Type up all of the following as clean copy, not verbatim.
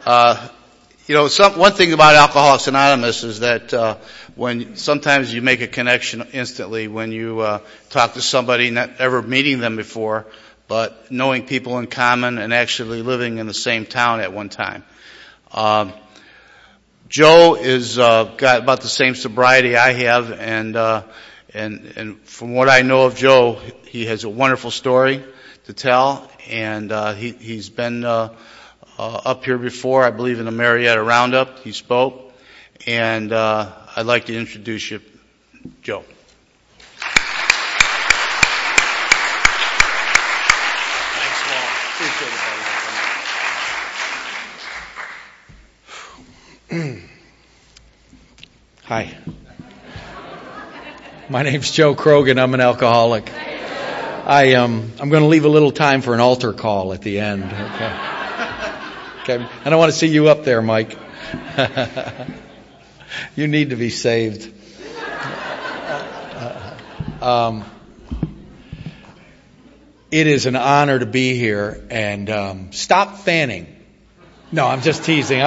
One thing about Alcoholics Anonymous is that when sometimes you make a connection instantly when you talk to somebody, not ever meeting them before, but knowing people in common and actually living in the same town at one time. Joe is got about the same sobriety I have, and from what I know of Joe, he has a wonderful story to tell, and he's been up here before, I believe in the Marietta Roundup. He spoke, and I'd like to introduce you, Joe. Thanks, Walt. Appreciate it, buddy. Hi. My name's Joe Krogan. I'm an alcoholic. I'm going to leave a little time for an altar call at the end. Okay. I don't want to see you up there, Mike. You need to be saved. It is an honor to be here, and stop fanning. No, I'm just teasing.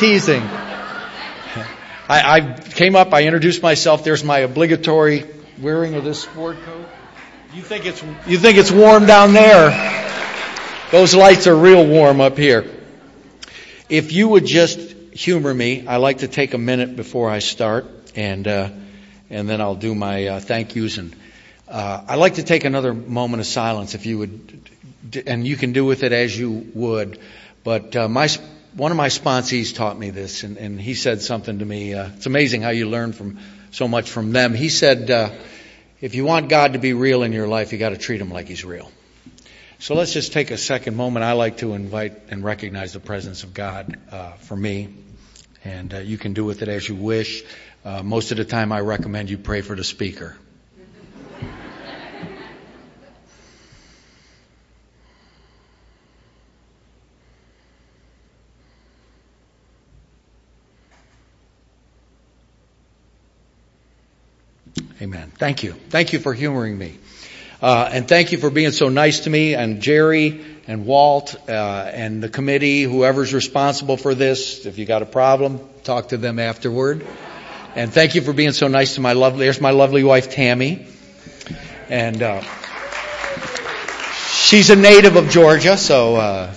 I came up, I introduced myself. There's my obligatory wearing of this sport coat. You think it's warm down there? Those lights are real warm up here. If you would just humor me, I like to take a minute before I start, and then I'll do my thank yous. And I like to take another moment of silence, if you would, and you can do with it as you would. But one of my sponsees taught me this, and he said something to me. It's amazing how you learn so much from them. He said, if you want God to be real in your life, you got to treat Him like He's real. So let's just take a second moment. I like to invite and recognize the presence of God for me, and you can do with it as you wish. Most of the time, I recommend you pray for the speaker. Amen. Thank you. Thank you for humoring me. And thank you for being so nice to me, and Jerry and Walt and the committee, whoever's responsible for this. If you got a problem, talk to them afterward. And thank you for being so nice to there's my lovely wife, Tammy. And she's a native of Georgia, so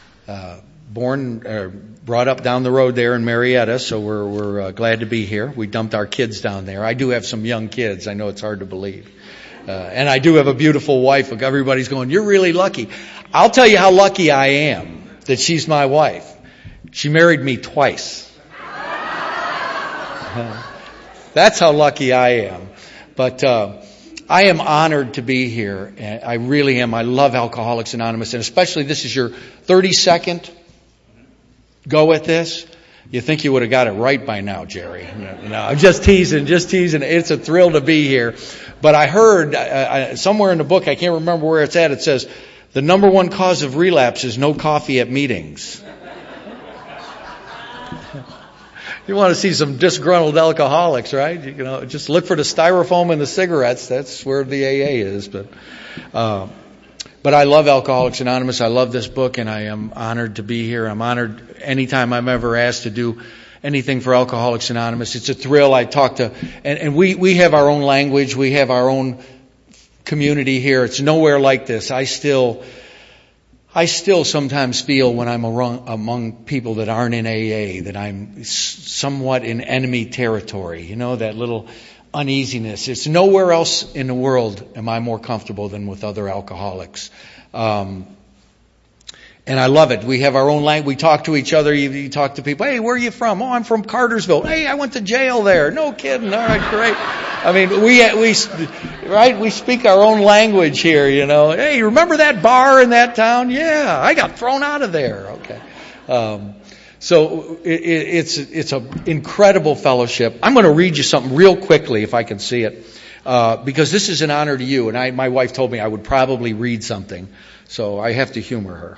brought up down the road there in Marietta, so we're glad to be here. We dumped our kids down there. I do have some young kids. I know it's hard to believe. And I do have a beautiful wife. Everybody's going, you're really lucky. I'll tell you how lucky I am that she's my wife. She married me twice. That's how lucky I am. But I am honored to be here. I really am. I love Alcoholics Anonymous, and especially this is your 32nd go at this. You think you would have got it right by now, Jerry. No, I'm just teasing. It's a thrill to be here. But I heard somewhere in the book, I can't remember where it's at, it says, the number one cause of relapse is no coffee at meetings. You want to see some disgruntled alcoholics, right? Just look for the styrofoam and the cigarettes. That's where the AA is. But I love Alcoholics Anonymous. I love this book, and I am honored to be here. I'm honored anytime I'm ever asked to do anything for Alcoholics Anonymous. It's a thrill. I talk to, and we have our own language. We have our own community here. It's nowhere like this. I still sometimes feel when I'm among people that aren't in AA that I'm somewhat in enemy territory. That little uneasiness. It's nowhere else in the world am I more comfortable than with other alcoholics. And I love it. We have our own language. We talk to each other. You talk to people. Hey, where are you from? Oh, I'm from Cartersville. Hey, I went to jail there. No kidding. All right, great. I mean, we speak our own language here, Hey, remember that bar in that town? Yeah, I got thrown out of there. Okay. So it's an incredible fellowship. I'm going to read you something real quickly if I can see it, because this is an honor to you. And my wife told me I would probably read something, so I have to humor her.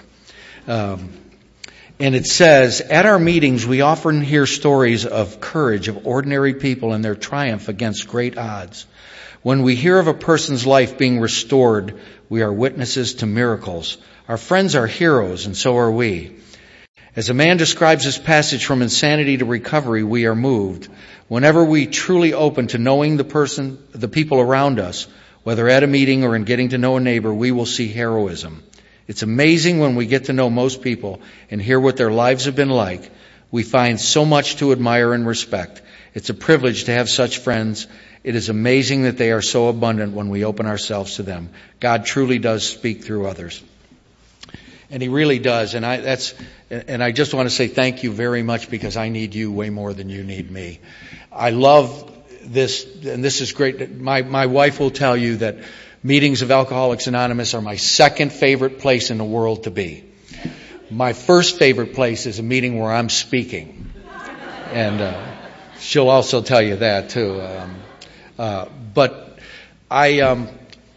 And it says, at our meetings, we often hear stories of courage of ordinary people and their triumph against great odds. When we hear of a person's life being restored, we are witnesses to miracles. Our friends are heroes, and so are we. As a man describes this passage from insanity to recovery, we are moved. Whenever we truly open to knowing the people around us, whether at a meeting or in getting to know a neighbor, we will see heroism. It's amazing when we get to know most people and hear what their lives have been like. We find so much to admire and respect. It's a privilege to have such friends. It is amazing that they are so abundant when we open ourselves to them. God truly does speak through others. And He really does. And I just want to say thank you very much, because I need you way more than you need me. I love this, and this is great. My wife will tell you that meetings of Alcoholics Anonymous are my second favorite place in the world to be. My first favorite place is a meeting where I'm speaking. And she'll also tell you that too. But I'm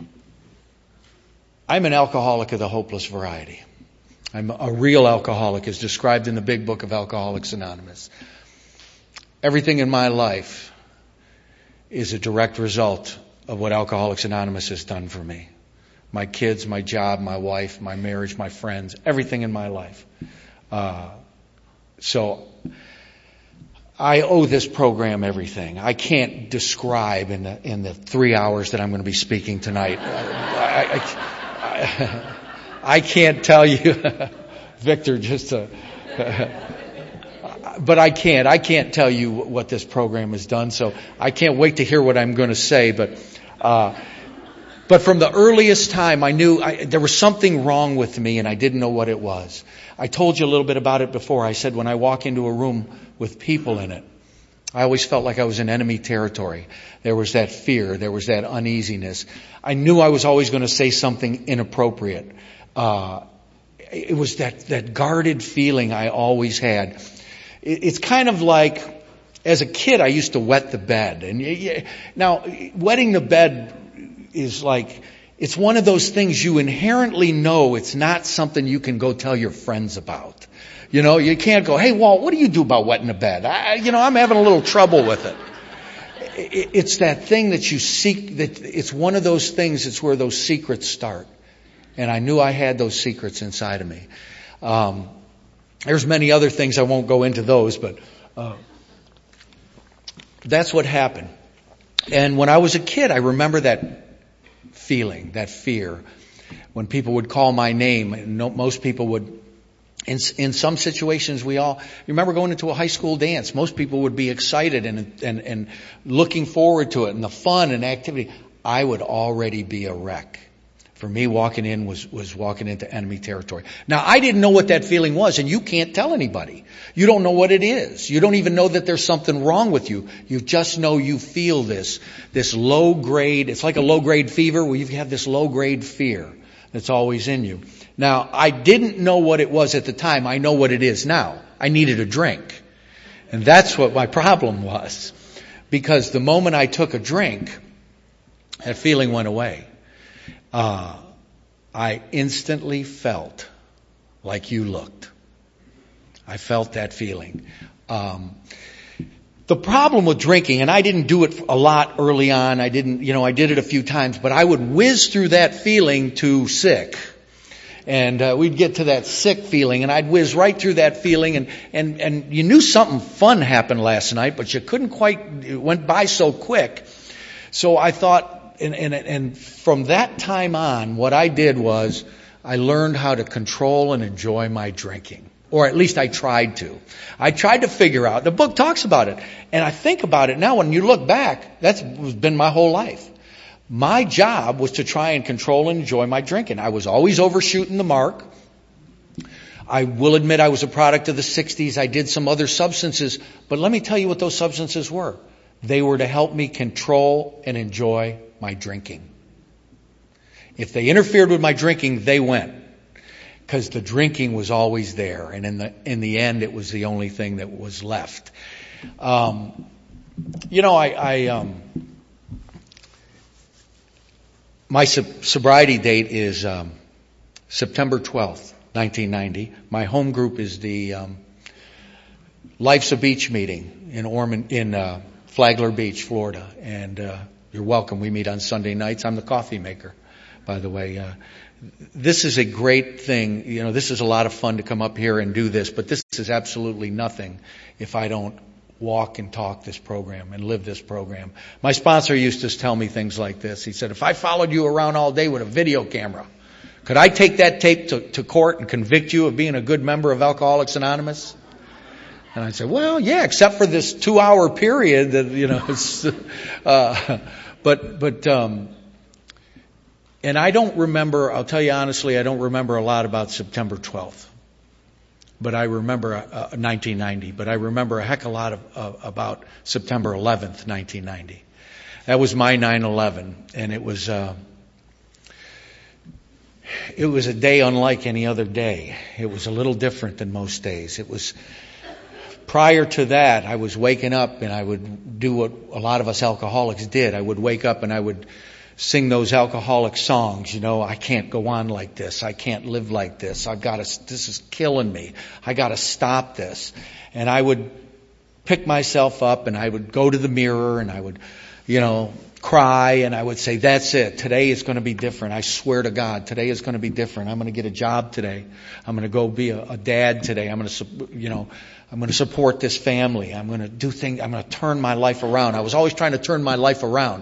an alcoholic of the hopeless variety. I'm a real alcoholic, as described in the big book of Alcoholics Anonymous. Everything in my life is a direct result of what Alcoholics Anonymous has done for me. My kids, my job, my wife, my marriage, my friends, everything in my life. So I owe this program everything. I can't describe in the 3 hours that I'm going to be speaking tonight. I can't tell you, Victor, but I can't tell you what this program has done. So I can't wait to hear what I'm going to say. But from the earliest time, I knew there was something wrong with me, and I didn't know what it was. I told you a little bit about it before. I said when I walk into a room with people in it, I always felt like I was in enemy territory. There was that fear. There was that uneasiness. I knew I was always going to say something inappropriate. It was that guarded feeling I always had. It's kind of like, as a kid, I used to wet the bed. And now, wetting the bed is like, it's one of those things you inherently know it's not something you can go tell your friends about. You know, you can't go, hey, Walt, what do you do about wetting the bed? I'm having a little trouble with it. It's that thing that you seek, that it's one of those things, it's where those secrets start. And I knew I had those secrets inside of me. There's many other things, I won't go into those, but that's what happened. And when I was a kid, I remember that feeling, that fear. When people would call my name, and most people would, in some situations, you remember going into a high school dance, most people would be excited and looking forward to it, and the fun and activity. I would already be a wreck. For me, walking in was walking into enemy territory. Now, I didn't know what that feeling was, and you can't tell anybody. You don't know what it is. You don't even know that there's something wrong with you. You just know you feel this low grade, it's like a low grade fever where you have this low grade fear that's always in you. Now, I didn't know what it was at the time. I know what it is now. I needed a drink. And that's what my problem was. Because the moment I took a drink, that feeling went away. I instantly felt like you looked. I felt that feeling. The problem with drinking, and I didn't do it a lot early on. I did it a few times, but I would whiz through that feeling to sick. And we'd get to that sick feeling, and I'd whiz right through that feeling, and you knew something fun happened last night, but you couldn't quite, it went by so quick. So I thought, and from that time on, what I did was I learned how to control and enjoy my drinking. Or at least I tried to. I tried to figure out. The book talks about it. And I think about it now. When you look back, that's been my whole life. My job was to try and control and enjoy my drinking. I was always overshooting the mark. I will admit I was a product of the 60s. I did some other substances. But let me tell you what those substances were. They were to help me control and enjoy my drinking. If they interfered with my drinking, they went. Because the drinking was always there. And in the end, it was the only thing that was left. My sobriety date is September 12th, 1990. My home group is the Life's a Beach meeting in Flagler Beach, Florida. And you're welcome. We meet on Sunday nights. I'm the coffee maker, by the way. this is a great thing. You know, this is a lot of fun to come up here and do this, but this is absolutely nothing if I don't walk and talk this program and live this program. My sponsor used to tell me things like this. He said, if I followed you around all day with a video camera, could I take that tape to court and convict you of being a good member of Alcoholics Anonymous? And I said, well, yeah, except for this 2-hour period that, you know, it's, and I don't remember, I'll tell you honestly, I don't remember a lot about September 12th. But I remember 1990. But I remember a heck of a lot about September 11th, 1990. That was my 9/11, and it was a day unlike any other day. It was a little different than most days. It was prior to that. I was waking up, and I would do what a lot of us alcoholics did. I would wake up and I would sing those alcoholic songs, you know, I can't go on like this. I can't live like this. This is killing me. I got to stop this. And I would pick myself up and I would go to the mirror and I would, you know, cry and I would say, that's it. Today is going to be different. I swear to God, today is going to be different. I'm going to get a job today. I'm going to go be a dad today. I'm going to, you know, I'm going to support this family. I'm going to do things. I'm going to turn my life around. I was always trying to turn my life around.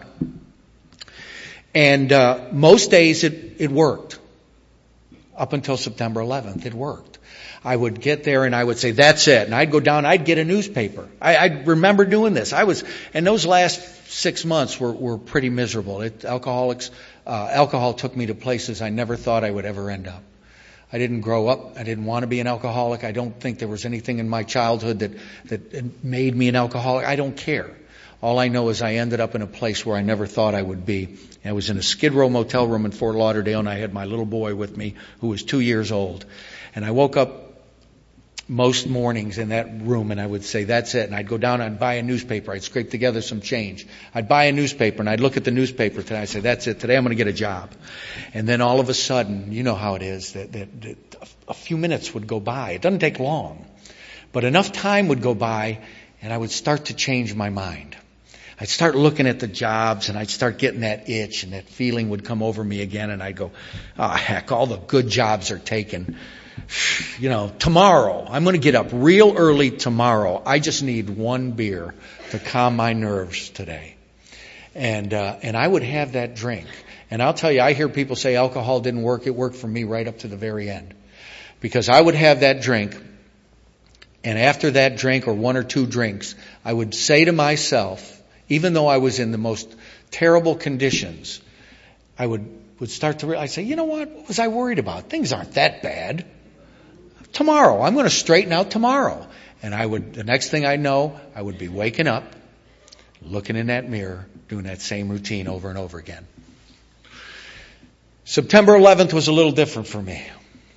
And most days it worked. Up until September 11th, it worked. I would get there and I would say, that's it. And I'd go down, I'd get a newspaper. I remember doing this. And those last 6 months were pretty miserable. Alcohol took me to places I never thought I would ever end up. I didn't grow up. I didn't want to be an alcoholic. I don't think there was anything in my childhood that made me an alcoholic. I don't care. All I know is I ended up in a place where I never thought I would be. I was in a Skid Row motel room in Fort Lauderdale, and I had my little boy with me who was 2 years old. And I woke up most mornings in that room, and I would say, that's it. And I'd go down and I'd buy a newspaper. I'd scrape together some change. I'd buy a newspaper, and I'd look at the newspaper today. I'd say, that's it. Today I'm going to get a job. And then all of a sudden, you know how it is, that a few minutes would go by. It doesn't take long. But enough time would go by, and I would start to change my mind. I'd start looking at the jobs and I'd start getting that itch and that feeling would come over me again and I'd go, oh heck, all the good jobs are taken. You know, tomorrow, I'm going to get up real early tomorrow. I just need one beer to calm my nerves today. And I would have that drink. And I'll tell you, I hear people say alcohol didn't work. It worked for me right up to the very end. Because I would have that drink, and after that drink or one or two drinks, I would say to myself, even though I was in the most terrible conditions, I would start to realize, say, you know what was I worried about? Things aren't that bad. Tomorrow, I'm going to straighten out tomorrow. And the next thing I know, I would be waking up, looking in that mirror, doing that same routine over and over again. September 11th was a little different for me.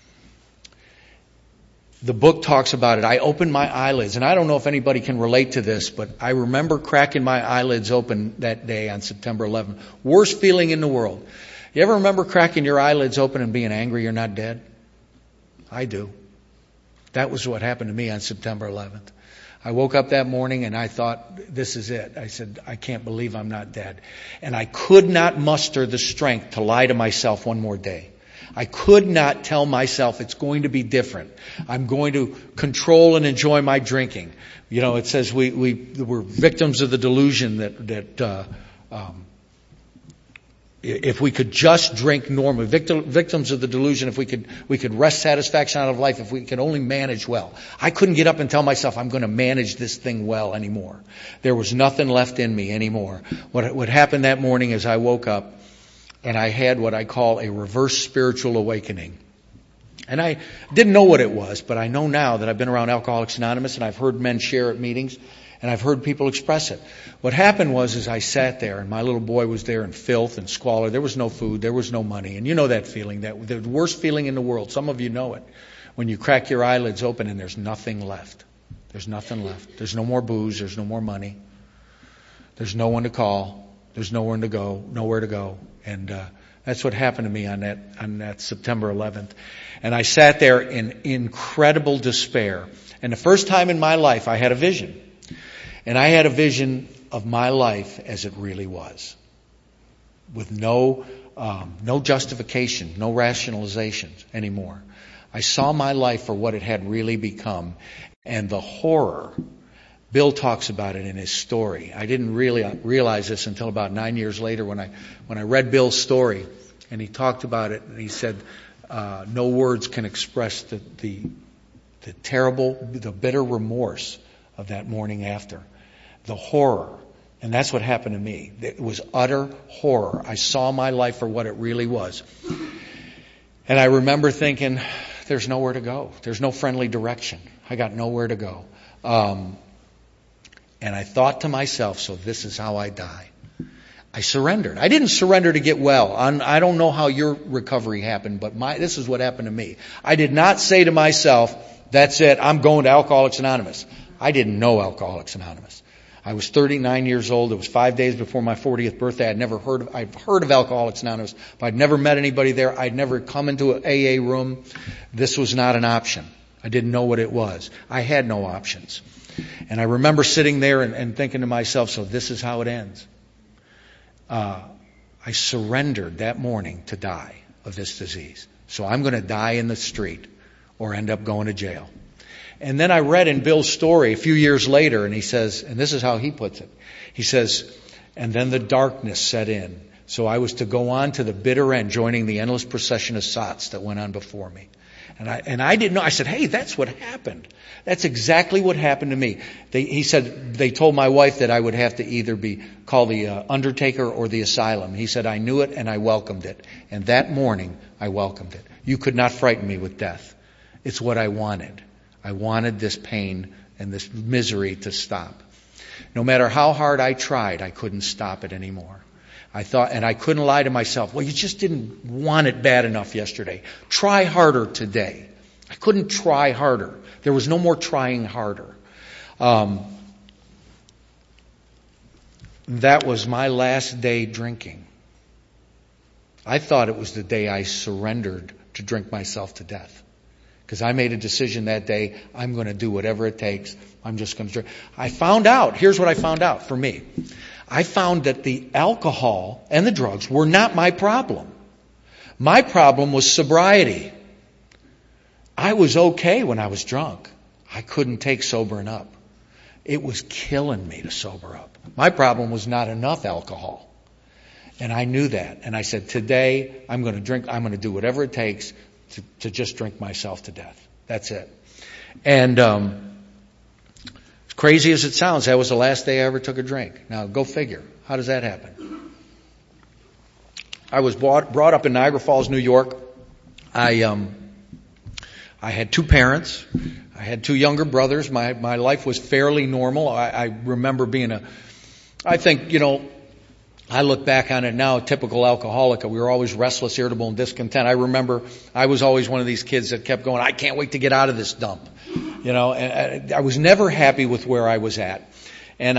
The book talks about it. I opened my eyelids, and I don't know if anybody can relate to this, but I remember cracking my eyelids open that day on September 11th. Worst feeling in the world. You ever remember cracking your eyelids open and being angry you're not dead? I do. That was what happened to me on September 11th. I woke up that morning and I thought, this is it. I said, I can't believe I'm not dead. And I could not muster the strength to lie to myself one more day. I could not tell myself it's going to be different. I'm going to control and enjoy my drinking. You know, it says we're victims of the delusion that if we could just drink normally, victims of the delusion if we could wrest satisfaction out of life if we could only manage well. I couldn't get up and tell myself I'm going to manage this thing well anymore. There was nothing left in me anymore. What happened that morning is I woke up and I had what I call a reverse spiritual awakening. And I didn't know what it was, but I know now that I've been around Alcoholics Anonymous and I've heard men share at meetings and I've heard people express it. What happened was I sat there and my little boy was there in filth and squalor. There was no food. There was no money. And you know that feeling, that the worst feeling in the world. Some of you know it. When you crack your eyelids open and there's nothing left. There's nothing left. There's no more booze. There's no more money. There's no one to call. There's nowhere to go. And that's what happened to me on that September 11th. And I sat there in incredible despair. And the first time in my life I had a vision. And I had a vision of my life as it really was. With no No justification, no rationalizations anymore. I saw my life for what it had really become, and the horror. Bill talks about it in his story. I didn't really realize this until about 9 years later when I read Bill's story, and he talked about it, and he said, no words can express the terrible, the bitter remorse of that morning after. The horror. And that's what happened to me. It was utter horror. I saw my life for what it really was. And I remember thinking, there's nowhere to go. There's no friendly direction. I got nowhere to go. And I thought to myself, so this is how I die. I surrendered. I didn't surrender to get well. I don't know how your recovery happened, but this is what happened to me. I did not say to myself, that's it, I'm going to Alcoholics Anonymous. I didn't know Alcoholics Anonymous. I was 39 years old. It was 5 days before my 40th birthday. I'd heard of Alcoholics Anonymous, but I'd never met anybody there. I'd never come into an AA room. This was not an option. I didn't know what it was. I had no options. And I remember sitting there and thinking to myself, so this is how it ends. I surrendered that morning to die of this disease. So I'm going to die in the street or end up going to jail. And then I read in Bill's story a few years later, and he says, and this is how he puts it. He says, and then the darkness set in. So I was to go on to the bitter end, joining the endless procession of sots that went on before me. And I didn't know. I said, hey, that's what happened. That's exactly what happened to me. He said, they told my wife that I would have to either be called the undertaker or the asylum. He said, I knew it and I welcomed it. And that morning, I welcomed it. You could not frighten me with death. It's what I wanted. I wanted this pain and this misery to stop. No matter how hard I tried, I couldn't stop it anymore. I thought, and I couldn't lie to myself, well, you just didn't want it bad enough yesterday. Try harder today. I couldn't try harder. There was no more trying harder. That was my last day drinking. I thought it was the day I surrendered to drink myself to death. Because I made a decision that day, I'm going to do whatever it takes. I'm just going to drink. I found out, here's what I found out for me. I found that the alcohol and the drugs were not my problem. My problem was sobriety. I was okay when I was drunk. I couldn't take sobering up. It was killing me to sober up. My problem was not enough alcohol. And I knew that. And I said, today I'm going to drink. I'm going to do whatever it takes to just drink myself to death. That's it. And as crazy as it sounds, that was the last day I ever took a drink. Now, go figure. How does that happen? I was brought up in Niagara Falls, New York. I had two parents. I had two younger brothers. My life was fairly normal. I remember being I think, I look back on it now, a typical alcoholic. We were always restless, irritable, and discontent. I remember I was always one of these kids that kept going, I can't wait to get out of this dump. And I was never happy with where I was at. And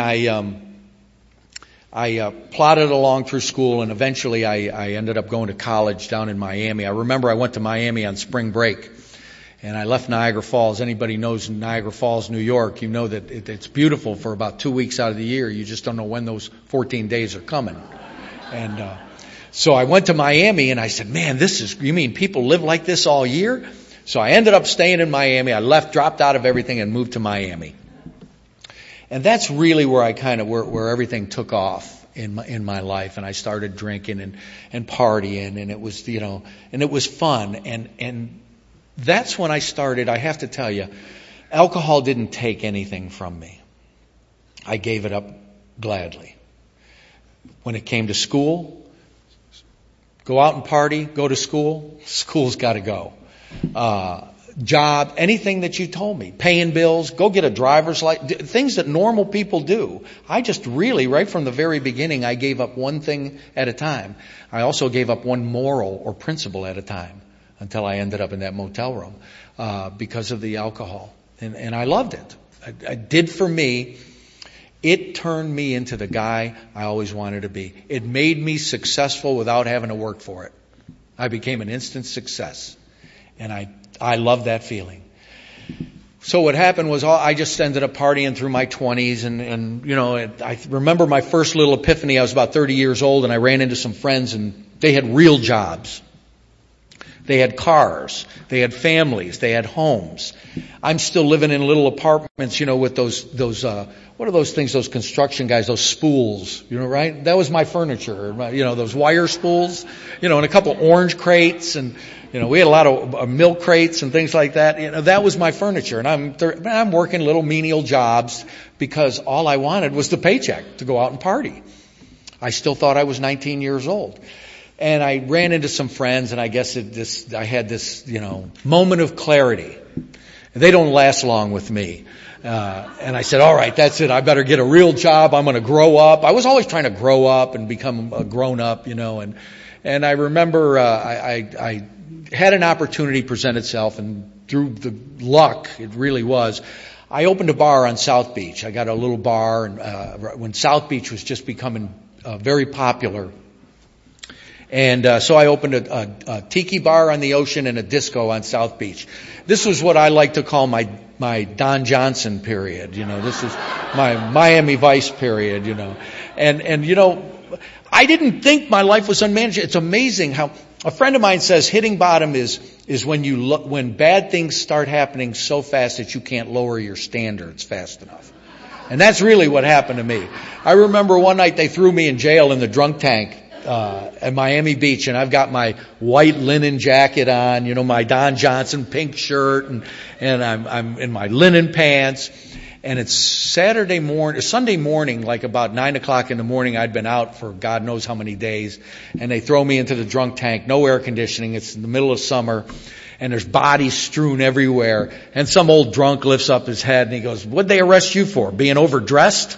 I plodded along through school, and eventually I ended up going to college down in Miami. I remember I went to Miami on spring break, and I left Niagara Falls. Anybody knows Niagara Falls, New York, you know that it's beautiful for about 2 weeks out of the year. You just don't know when those 14 days are coming. And so I went to Miami, and I said, man, you mean people live like this all year? So I ended up staying in Miami. I left, dropped out of everything, and moved to Miami. And that's really where where everything took off in my life. And I started drinking and partying, and it was, and it was fun. And that's when I started. I have to tell you, alcohol didn't take anything from me. I gave it up gladly. When it came to school, go out and party, go to school, school's got to go. Job, anything that you told me, paying bills, go get a driver's license, things that normal people do. I just really, right from the very beginning, I gave up one thing at a time. I also gave up one moral or principle at a time until I ended up in that motel room because of the alcohol. And I loved it. It did for me. It turned me into the guy I always wanted to be. It made me successful without having to work for it. I became an instant success. And I love that feeling. So what happened was I just ended up partying through my 20s. And I remember my first little epiphany. I was about 30 years old, and I ran into some friends, and They had real jobs. They had cars. They had families. They had homes. I'm still living in little apartments, with those what are those things, those construction guys, those spools, right? That was my furniture, those wire spools, and a couple orange crates, and, we had a lot of milk crates and things like that. That was my furniture. And I'm working little menial jobs because all I wanted was the paycheck to go out and party. I still thought I was 19 years old. And I ran into some friends, and I guess I had this, moment of clarity. They don't last long with me. And I said, all right, that's it. I better get a real job. I'm going to grow up. I was always trying to grow up and become a grown up, and I remember, I had an opportunity present itself, and through the luck, it really was, I opened a bar on South Beach. I got a little bar, and when South Beach was just becoming very popular. And so I opened a tiki bar on the ocean and a disco on South Beach. This was what I like to call my Don Johnson period. This is my Miami Vice period. And I didn't think my life was unmanageable. It's amazing how a friend of mine says hitting bottom is when bad things start happening so fast that you can't lower your standards fast enough. And that's really what happened to me. I remember one night they threw me in jail in the drunk tank at Miami Beach, and I've got my white linen jacket on, my Don Johnson pink shirt, and I'm in my linen pants, and it's Sunday morning, like about 9:00 in the morning. I'd been out for God knows how many days, and they throw me into the drunk tank, no air conditioning. It's in the middle of summer, and there's bodies strewn everywhere, and some old drunk lifts up his head and he goes, "What'd they arrest you for? Being overdressed?"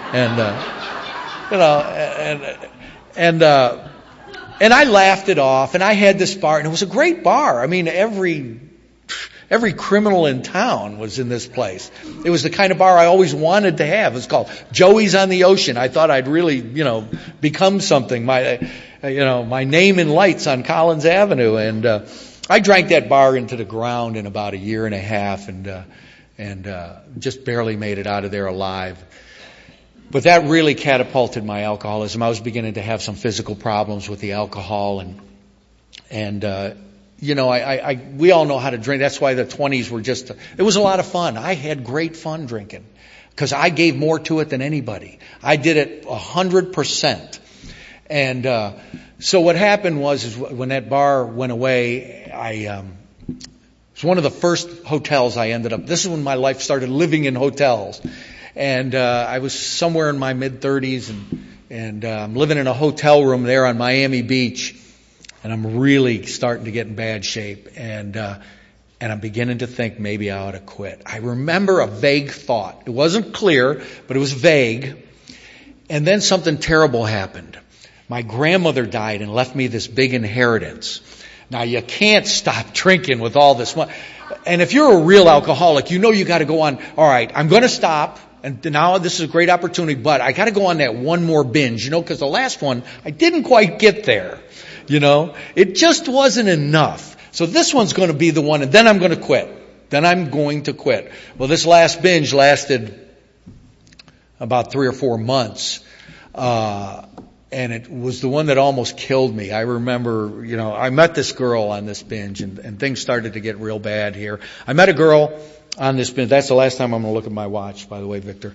And I laughed it off, and I had this bar, and it was a great bar. I mean, every criminal in town was in this place. It was the kind of bar I always wanted to have. It's called Joey's on the Ocean. I thought I'd really, become something. My name in lights on Collins Avenue, and I drank that bar into the ground in about a year and a half, and just barely made it out of there alive. But that really catapulted my alcoholism. I was beginning to have some physical problems with the alcohol, and we all know how to drink. That's why the 20s were it was a lot of fun. I had great fun drinking because I gave more to it than anybody. I did it 100%. And so what happened was when that bar went away, it was one of the first hotels I ended up. This is when my life started living in hotels. And I was somewhere in my mid-30s, and I'm living in a hotel room there on Miami Beach, and I'm really starting to get in bad shape, and I'm beginning to think maybe I ought to quit. I remember a vague thought. It wasn't clear, but it was vague. And then something terrible happened. My grandmother died and left me this big inheritance. Now, you can't stop drinking with all this money. And if you're a real alcoholic, you got to go on, all right, I'm going to stop. And now this is a great opportunity, but I got to go on that one more binge, because the last one, I didn't quite get there, It just wasn't enough. So this one's going to be the one, and then I'm going to quit. Well, this last binge lasted about 3 or 4 months, and it was the one that almost killed me. I remember, I met this girl on this binge, and things started to get real bad here. I met a girl on this binge. That's the last time I'm going to look at my watch, by the way, Victor.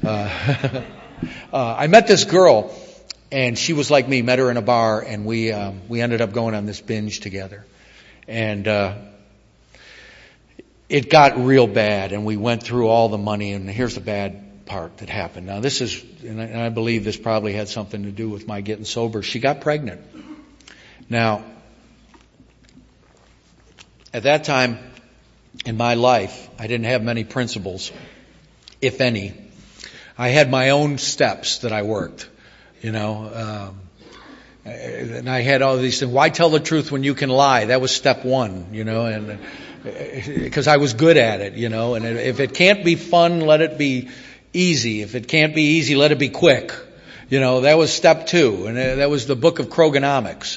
I met this girl, and she was like me. Met her in a bar, and we ended up going on this binge together. And it got real bad, and we went through all the money, and here's the bad part that happened. Now, this is, and I believe this probably had something to do with my getting sober. She got pregnant. Now, at that time in my life, I didn't have many principles, if any. I had my own steps that I worked, and I had all these things. Why tell the truth when you can lie? That was step one, and because I was good at it, and if it can't be fun, let it be easy. If it can't be easy, let it be quick. That was step 2, and that was the book of Krogonomics.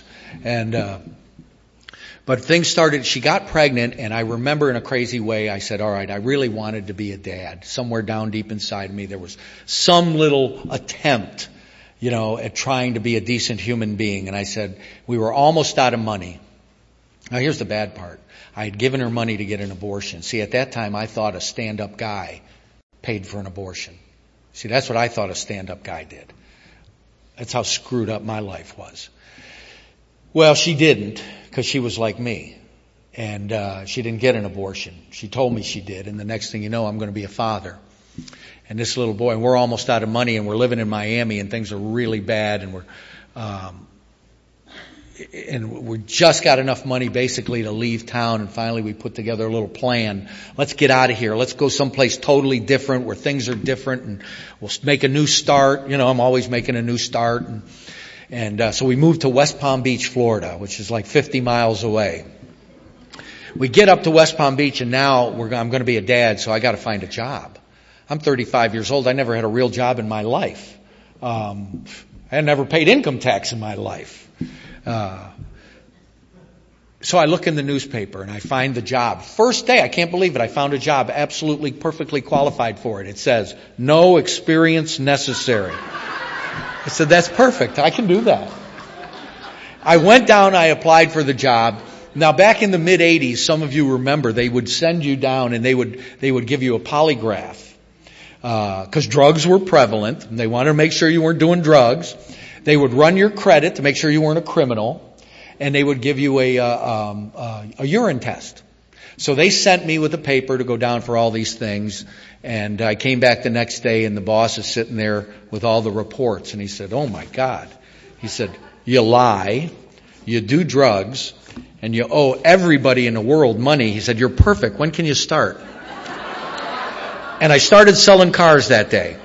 But things started, she got pregnant, and I remember in a crazy way, I said, all right, I really wanted to be a dad. Somewhere down deep inside me, there was some little attempt, at trying to be a decent human being. And I said, we were almost out of money. Now here's the bad part. I had given her money to get an abortion. See, at that time I thought a stand-up guy paid for an abortion. See, that's what I thought a stand-up guy did. That's how screwed up my life was. Well, she didn't, because she was like me. And she didn't get an abortion. She told me she did, and the next thing you know, I'm going to be a father. And this little boy, and we're almost out of money, and we're living in Miami, and things are really bad, and we just got enough money basically to leave town, and finally we put together a little plan. Let's get out of here. Let's go someplace totally different where things are different, and we'll make a new start. I'm always making a new start. And so we moved to West Palm Beach, Florida, which is like 50 miles away. We get up to West Palm Beach, and now I'm going to be a dad, so I got to find a job. I'm 35 years old. I never had a real job in my life. I had never paid income tax in my life. So I look in the newspaper and I find the job. First day, I can't believe it. I found a job absolutely perfectly qualified for it. It says, no experience necessary. I said, that's perfect. I can do that. I went down, I applied for the job. Now back in the mid-'80s, some of you remember, they would send you down and they would give you a polygraph. Because drugs were prevalent and they wanted to make sure you weren't doing drugs. They would run your credit to make sure you weren't a criminal. And they would give you a urine test. So they sent me with a paper to go down for all these things. And I came back the next day and the boss is sitting there with all the reports. And he said, oh my God. He said, you lie, you do drugs, and you owe everybody in the world money. He said, you're perfect. When can you start? And I started selling cars that day.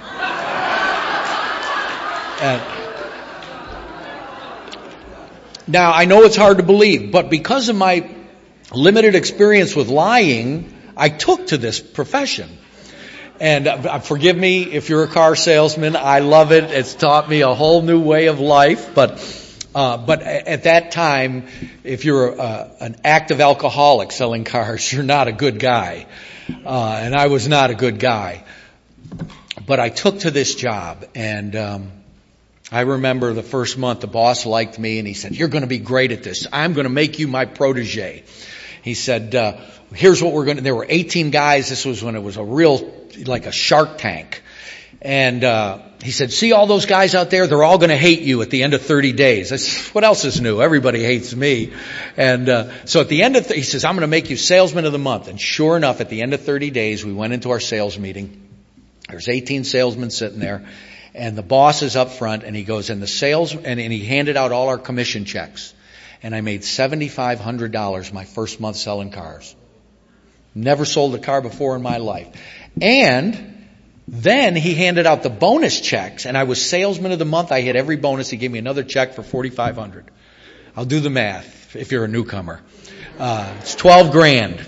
Now, I know it's hard to believe, but because of my limited experience with lying, I took to this profession. And forgive me if you're a car salesman. I love it. It's taught me a whole new way of life. But at that time, if you're an active alcoholic selling cars, you're not a good guy. And I was not a good guy. But I took to this job, and I remember the first month the boss liked me, and he said, you're going to be great at this. I'm going to make you my protege. He said, here's what we're going to, there were 18 guys. This was when it was a real, like a Shark Tank. And he said, see all those guys out there? They're all going to hate you at the end of 30 days. I said, what else is new? Everybody hates me. And so at the end of, he says, I'm going to make you salesman of the month. And sure enough, at the end of 30 days, we went into our sales meeting. There's 18 salesmen sitting there. And the boss is up front, and he goes in the sales, and he handed out all our commission checks. And I made $7,500 my first month selling cars. Never sold a car before in my life. And then he handed out the bonus checks, and I was salesman of the month. I hit every bonus. He gave me another check for $4,500. I'll do the math if you're a newcomer. It's 12 grand.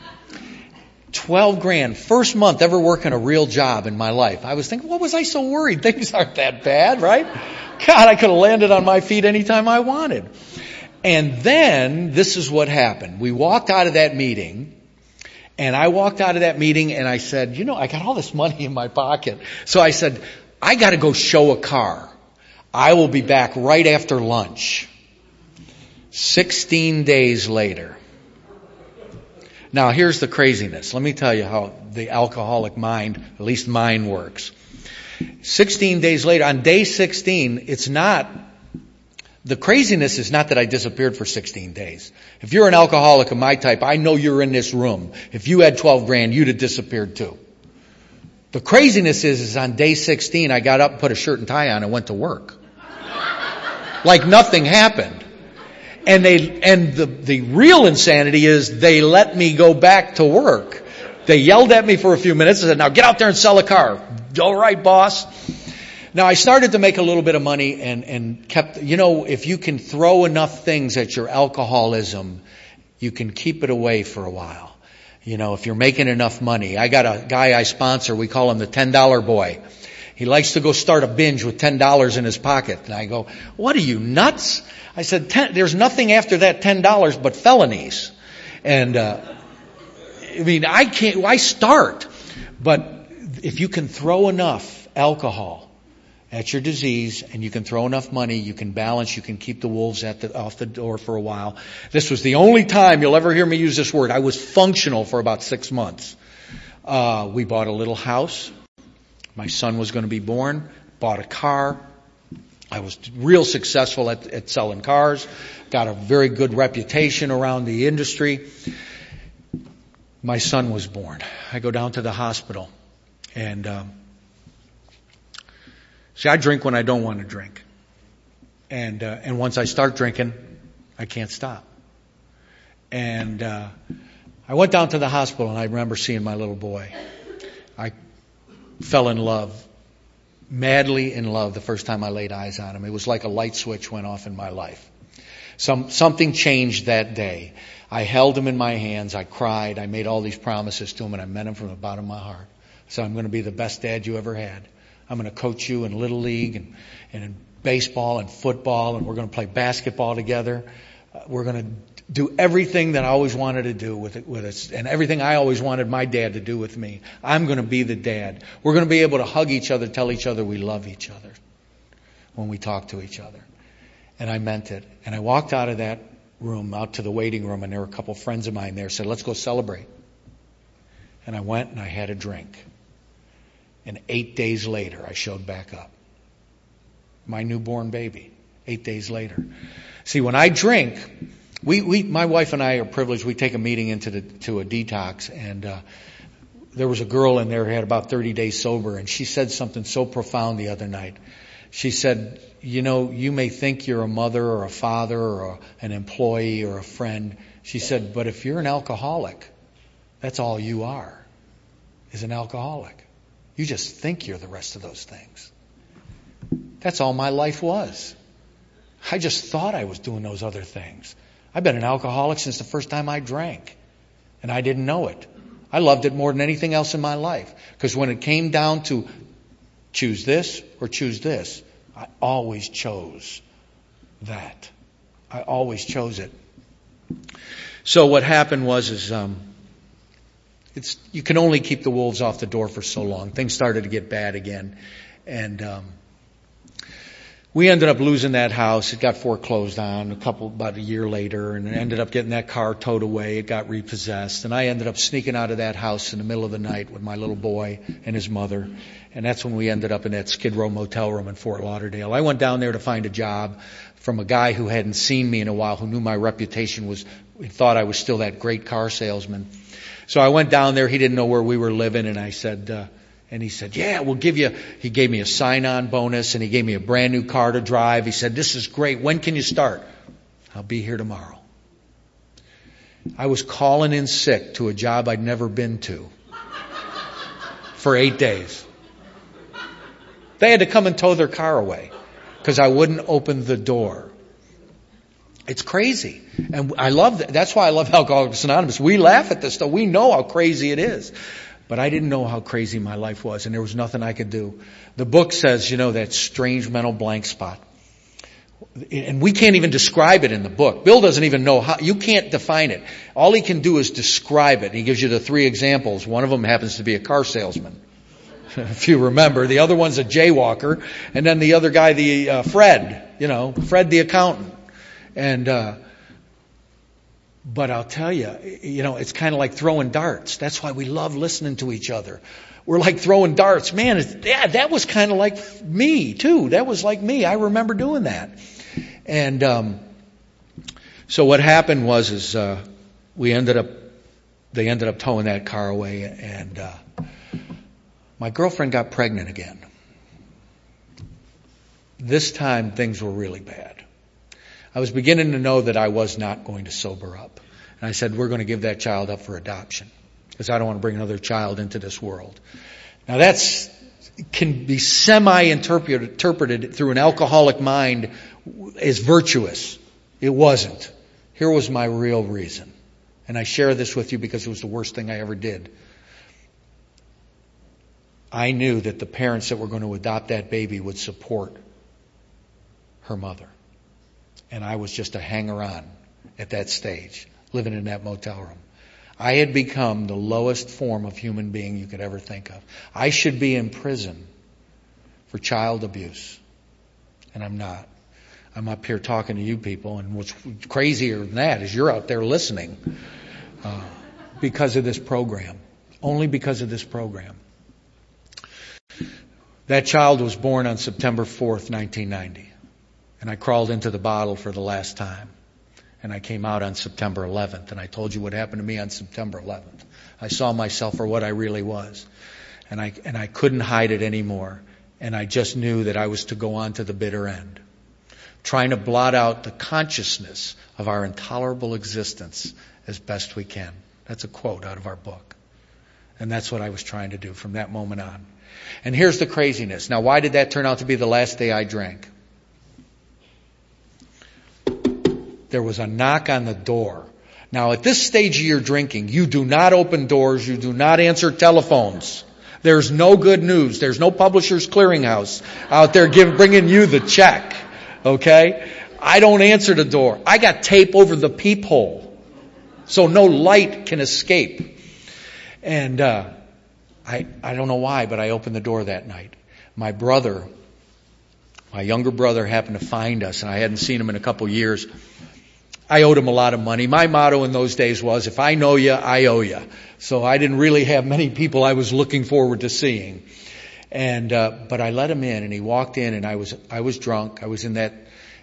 12 grand. First month ever working a real job in my life. I was thinking, what was I so worried? Things aren't that bad, right? God, I could have landed on my feet anytime I wanted. And then this is what happened. We walked out of that meeting, and I walked out of that meeting and I said, I got all this money in my pocket. So I said, I got to go show a car. I will be back right after lunch. 16 days later. Now, here's the craziness. Let me tell you how the alcoholic mind, at least mine, works. 16 days later, on day 16, the craziness is not that I disappeared for 16 days. If you're an alcoholic of my type, I know you're in this room. If you had 12 grand, you'd have disappeared too. The craziness is on day 16, I got up, put a shirt and tie on, and went to work. Like nothing happened. And the real insanity is they let me go back to work. They yelled at me for a few minutes and said, now get out there and sell a car. All right, boss. Now I started to make a little bit of money and kept, if you can throw enough things at your alcoholism, you can keep it away for a while. If you're making enough money. I got a guy I sponsor, we call him the $10 boy. He likes to go start a binge with $10 in his pocket. And I go, what are you, nuts? I said, there's nothing after that $10 but felonies. And, why start? But if you can throw enough alcohol That's your disease, and you can throw enough money, you can balance, you can keep the wolves off the door for a while. This was the only time you'll ever hear me use this word. I was functional for about 6 months. We bought a little house. My son was going to be born. Bought a car. I was real successful at selling cars. Got a very good reputation around the industry. My son was born. I go down to the hospital, and see, I drink when I don't want to drink. And once I start drinking, I can't stop. And I went down to the hospital, and I remember seeing my little boy. I fell in love, madly in love, the first time I laid eyes on him. It was like a light switch went off in my life. Something changed that day. I held him in my hands. I cried. I made all these promises to him, and I meant him from the bottom of my heart. So I'm going to be the best dad you ever had. I'm going to coach you in Little League and in baseball and football, and we're going to play basketball together. We're going to do everything that I always wanted to do with us, and everything I always wanted my dad to do with me. I'm going to be the dad. We're going to be able to hug each other, tell each other we love each other when we talk to each other. And I meant it. And I walked out of that room, out to the waiting room, and there were a couple friends of mine there, said, let's go celebrate. And I went and I had a drink. And 8 days later, I showed back up. My newborn baby, 8 days later. See, when I drink, my wife and I are privileged. We take a meeting to a detox, and there was a girl in there who had about 30 days sober, and she said something so profound the other night. She said, you know, you may think you're a mother or a father or an employee or a friend. She said, but if you're an alcoholic, that's all you are, is an alcoholic. You just think you're the rest of those things. That's all my life was. I just thought I was doing those other things. I've been an alcoholic since the first time I drank, and I didn't know it. I loved it more than anything else in my life, because when it came down to choose this or choose this, I always chose that. I always chose it. So what happened was you can only keep the wolves off the door for so long. Things started to get bad again, and we ended up losing that house. It got foreclosed on about a year later, and ended up getting that car towed away. It got repossessed, and I ended up sneaking out of that house in the middle of the night with my little boy and his mother, and that's when we ended up in that Skid Row motel room in Fort Lauderdale. I went down there to find a job from a guy who hadn't seen me in a while, who knew my reputation he thought I was still that great car salesman. So I went down there. He didn't know where we were living, and I said, and he said, yeah, we'll give you, he gave me a sign-on bonus, and he gave me a brand new car to drive. He said, this is great. When can you start? I'll be here tomorrow. I was calling in sick to a job I'd never been to for 8 days. They had to come and tow their car away because I wouldn't open the door. It's crazy. And I love that. That's why I love Alcoholics Anonymous. We laugh at this stuff. We know how crazy it is. But I didn't know how crazy my life was, and there was nothing I could do. The book says, that strange mental blank spot. And we can't even describe it in the book. Bill doesn't even know how. You can't define it. All he can do is describe it. He gives you the 3 examples. One of them happens to be a car salesman, if you remember. The other one's a jaywalker. And then the other guy, Fred, Fred the accountant. And but I'll tell you, it's kind of like throwing darts. That's why we love listening to each other. We're like throwing darts. Man, that was kind of like me, too. That was like me. I remember doing that. And so what happened was they ended up towing that car away, and my girlfriend got pregnant again. This time, things were really bad. I was beginning to know that I was not going to sober up. And I said, we're going to give that child up for adoption because I don't want to bring another child into this world. Now can be semi-interpreted through an alcoholic mind as virtuous. It wasn't. Here was my real reason. And I share this with you because it was the worst thing I ever did. I knew that the parents that were going to adopt that baby would support her mother. And I was just a hanger-on at that stage, living in that motel room. I had become the lowest form of human being you could ever think of. I should be in prison for child abuse. And I'm not. I'm up here talking to you people, and what's crazier than that is you're out there listening because of this program. Only because of this program. That child was born on September 4th, 1990. And I crawled into the bottle for the last time. And I came out on September 11th. And I told you what happened to me on September 11th. I saw myself for what I really was. And I couldn't hide it anymore. And I just knew that I was to go on to the bitter end. Trying to blot out the consciousness of our intolerable existence as best we can. That's a quote out of our book. And that's what I was trying to do from that moment on. And here's the craziness. Now, why did that turn out to be the last day I drank? There was a knock on the door. Now, at this stage of your drinking, you do not open doors. You do not answer telephones. There's no good news. There's no Publishers Clearinghouse out there bringing you the check. Okay? I don't answer the door. I got tape over the peephole so no light can escape. And I don't know why, but I opened the door that night. My younger brother happened to find us, and I hadn't seen him in a couple years. I owed him a lot of money. My motto in those days was, if I know you, I owe you. So I didn't really have many people I was looking forward to seeing. And but I let him in, and he walked in, and I was drunk. I was in that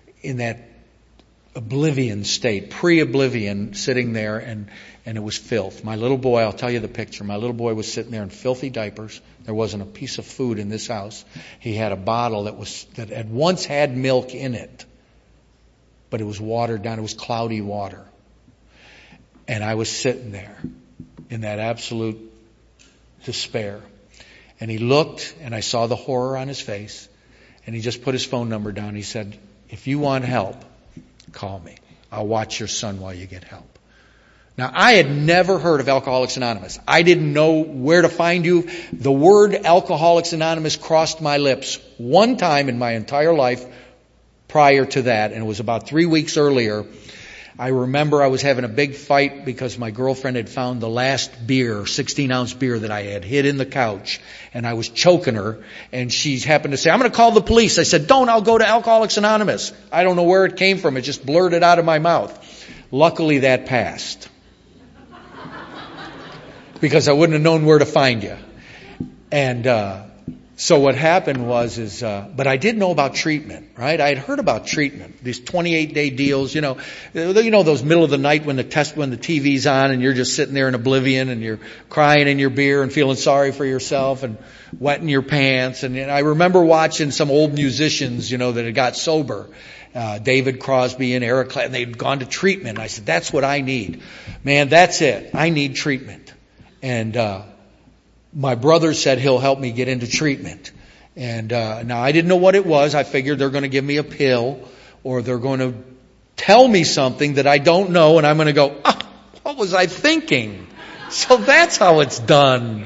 oblivion state, pre-oblivion, sitting there, and it was filth. My little boy, I'll tell you the picture. My little boy was sitting there in filthy diapers. There wasn't a piece of food in this house. He had a bottle that had once had milk in it, but it was watered down. It was cloudy water. And I was sitting there in that absolute despair. And he looked, and I saw the horror on his face, and he just put his phone number down. He said, if you want help, call me. I'll watch your son while you get help. Now, I had never heard of Alcoholics Anonymous. I didn't know where to find you. The word Alcoholics Anonymous crossed my lips one time in my entire life prior to that, and it was about 3 weeks earlier. I remember I was having a big fight because my girlfriend had found the last beer, 16-ounce beer that I had hid in the couch, and I was choking her, and she happened to say, I'm going to call the police. I said, don't, I'll go to Alcoholics Anonymous. I don't know where it came from. It just blurted out of my mouth. Luckily, that passed. Because I wouldn't have known where to find you. And so what happened was, but I did know about treatment, right? I had heard about treatment, these 28-day deals, you know those middle of the night when the TV's on and you're just sitting there in oblivion and you're crying in your beer and feeling sorry for yourself and wetting your pants. And I remember watching some old musicians, that had got sober. David Crosby and Eric Clapton, they'd gone to treatment. I said, that's what I need. Man, that's it. I need treatment. And my brother said he'll help me get into treatment. And now I didn't know what it was. I figured they're going to give me a pill or they're going to tell me something that I don't know, and I'm going to go, what was I thinking? So that's how it's done.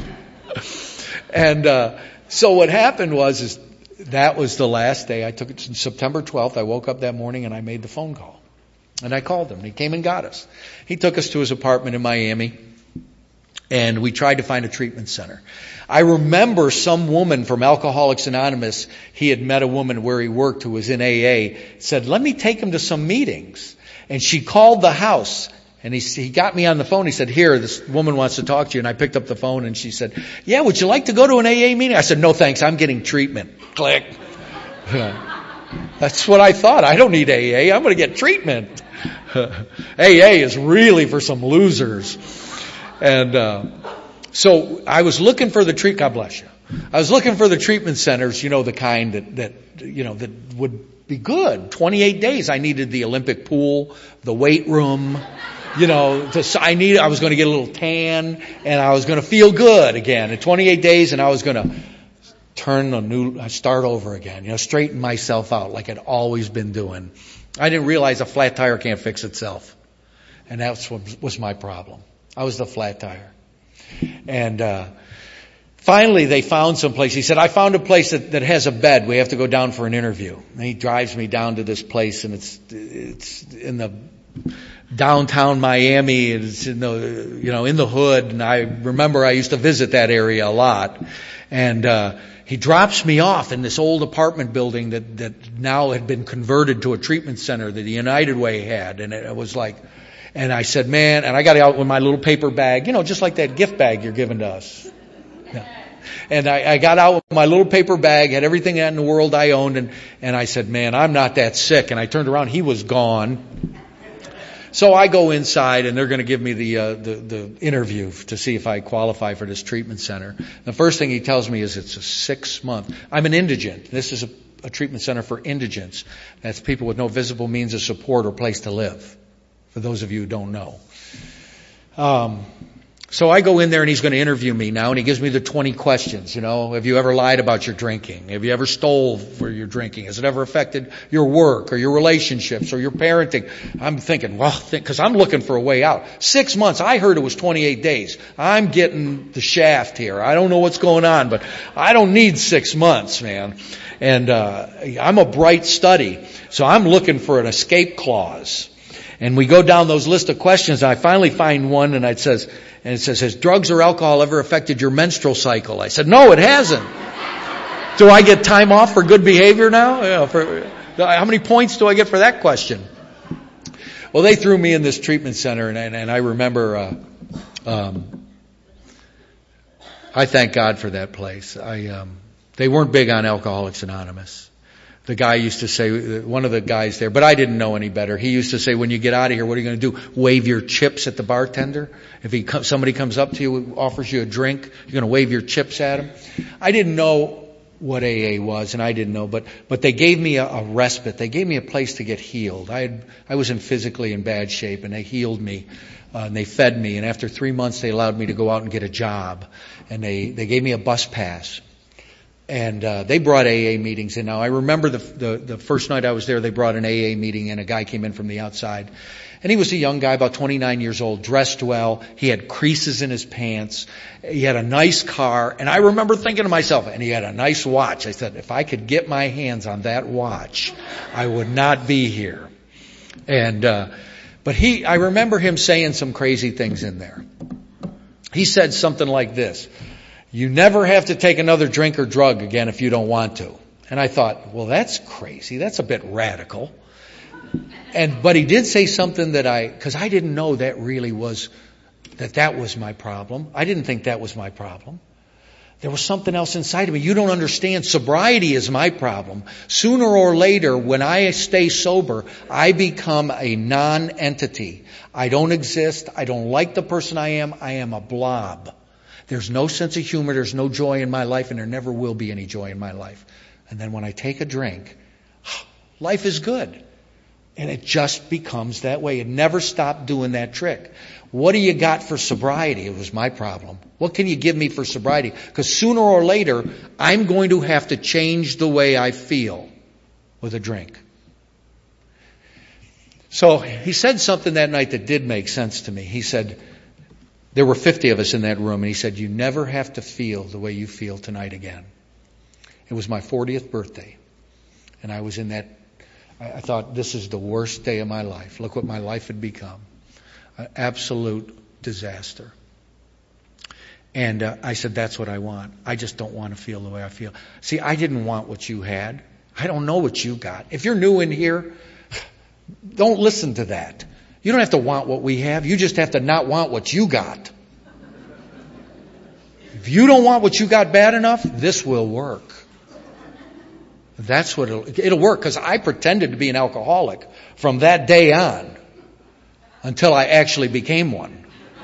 And so what happened was that was the last day. I took it September 12th. I woke up that morning and I made the phone call. And I called him. He came and got us. He took us to his apartment in Miami. And we tried to find a treatment center. I remember some woman from Alcoholics Anonymous, he had met a woman where he worked who was in AA, said, let me take him to some meetings. And she called the house. And he got me on the phone. He said, here, this woman wants to talk to you. And I picked up the phone and she said, yeah, would you like to go to an AA meeting? I said, no thanks, I'm getting treatment. Click. That's what I thought. I don't need AA. I'm going to get treatment. AA is really for some losers. And so I was looking for the God bless you. I was looking for the treatment centers, the kind that would be good. 28 days. I needed the Olympic pool, the weight room, I was going to get a little tan and I was going to feel good again in 28 days, and I was going to start over again, straighten myself out like I'd always been doing. I didn't realize a flat tire can't fix itself. And that's what was my problem. I was the flat tire. And finally they found some place. He said, I found a place that has a bed. We have to go down for an interview. And he drives me down to this place, and it's in the downtown Miami. It's in the hood. And I remember I used to visit that area a lot. And, he drops me off in this old apartment building that now had been converted to a treatment center that the United Way had. And it was like, and I said, man, and I got out with my little paper bag, just like that gift bag you're giving to us. Yeah. And I got out with my little paper bag, had everything in the world I owned, and I said, man, I'm not that sick. And I turned around, he was gone. So I go inside, and they're going to give me the interview to see if I qualify for this treatment center. The first thing he tells me is it's a 6-month. I'm an indigent. This is a treatment center for indigents. That's people with no visible means of support or place to live, for those of you who don't know. So I go in there and he's going to interview me now, and he gives me the 20 questions. Have you ever lied about your drinking? Have you ever stole for your drinking? Has it ever affected your work or your relationships or your parenting? I'm thinking, because I'm looking for a way out. 6 months. I heard it was 28 days. I'm getting the shaft here. I don't know what's going on, but I don't need 6 months, man. And I'm a bright study, so I'm looking for an escape clause. And we go down those list of questions, and I finally find one, and it says, has drugs or alcohol ever affected your menstrual cycle? I said, no, it hasn't. Do I get time off for good behavior now? How many points do I get for that question? Well, they threw me in this treatment center, and I remember, I thank God for that place. They weren't big on Alcoholics Anonymous. The guy used to say, one of the guys there, but I didn't know any better. He used to say, when you get out of here, what are you going to do? Wave your chips at the bartender? If somebody comes up to you, offers you a drink, you're going to wave your chips at him? I didn't know what AA was, and I didn't know, but they gave me a respite. They gave me a place to get healed. I was physically in bad shape, and they healed me, and they fed me, and after 3 months, they allowed me to go out and get a job, and they gave me a bus pass. And they brought AA meetings in. Now, I remember the first night I was there, they brought an AA meeting in. A guy came in from the outside. And he was a young guy, about 29 years old, dressed well. He had creases in his pants. He had a nice car. And I remember thinking to myself, and he had a nice watch. I said, if I could get my hands on that watch, I would not be here. And but I remember him saying some crazy things in there. He said something like this: you never have to take another drink or drug again if you don't want to. And I thought, well, that's crazy. That's a bit radical. But he did say something because I didn't know that really was, that was my problem. I didn't think that was my problem. There was something else inside of me. You don't understand. Sobriety is my problem. Sooner or later, when I stay sober, I become a non-entity. I don't exist. I don't like the person I am. I am a blob. There's no sense of humor, there's no joy in my life, and there never will be any joy in my life. And then when I take a drink, life is good. And it just becomes that way. It never stopped doing that trick. What do you got for sobriety? It was my problem. What can you give me for sobriety? Because sooner or later, I'm going to have to change the way I feel with a drink. So he said something that night that did make sense to me. He said, there were 50 of us in that room, and he said, you never have to feel the way you feel tonight again. It was my 40th birthday, and I was in that. I thought, this is the worst day of my life. Look what my life had become. An absolute disaster. And I said, that's what I want. I just don't want to feel the way I feel. See, I didn't want what you had. I don't know what you got. If you're new in here, don't listen to that. You don't have to want what we have. You just have to not want what you got. If you don't want what you got bad enough, this will work. That's what it'll work, because I pretended to be an alcoholic from that day on until I actually became one.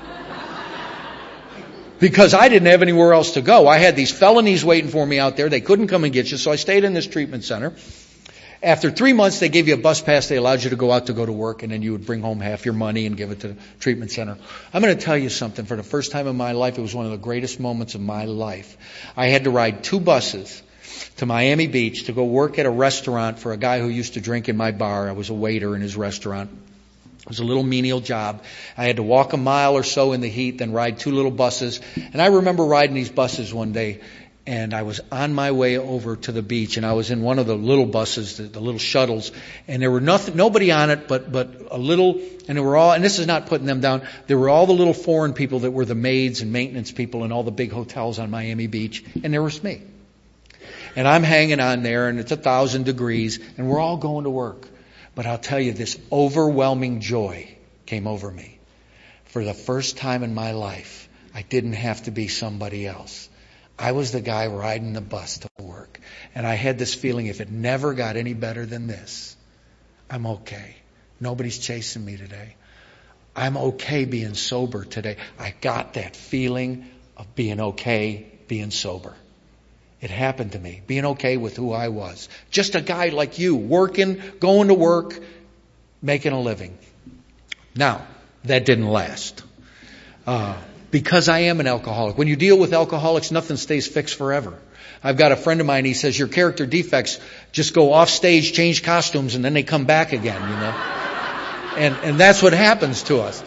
Because I didn't have anywhere else to go. I had these felonies waiting for me out there. They couldn't come and get you, so I stayed in this treatment center. After 3 months, they gave you a bus pass. They allowed you to go out to go to work, and then you would bring home half your money and give it to the treatment center. I'm going to tell you something. For the first time in my life, it was one of the greatest moments of my life. I had to ride 2 buses to Miami Beach to go work at a restaurant for a guy who used to drink in my bar. I was a waiter in his restaurant. It was a little menial job. I had to walk a mile or so in the heat, then ride 2 little buses. And I remember riding these buses one day, and I was on my way over to the beach, and I was in one of the little buses, the little shuttles, and there were nobody on it but a little, and there were all, and this is not putting them down, there were all the little foreign people that were the maids and maintenance people in all the big hotels on Miami Beach, and there was me. And I'm hanging on there, and it's 1,000 degrees, and we're all going to work. But I'll tell you, this overwhelming joy came over me. For the first time in my life, I didn't have to be somebody else. I was the guy riding the bus to work. And I had this feeling, if it never got any better than this, I'm okay. Nobody's chasing me today. I'm okay being sober today. I got that feeling of being okay being sober. It happened to me, being okay with who I was. Just a guy like you, working, going to work, making a living. Now, that didn't last. Because I am an alcoholic. When you deal with alcoholics, nothing stays fixed forever. I've got a friend of mine, he says, your character defects just go off stage, change costumes, and then they come back again, you know. And that's what happens to us.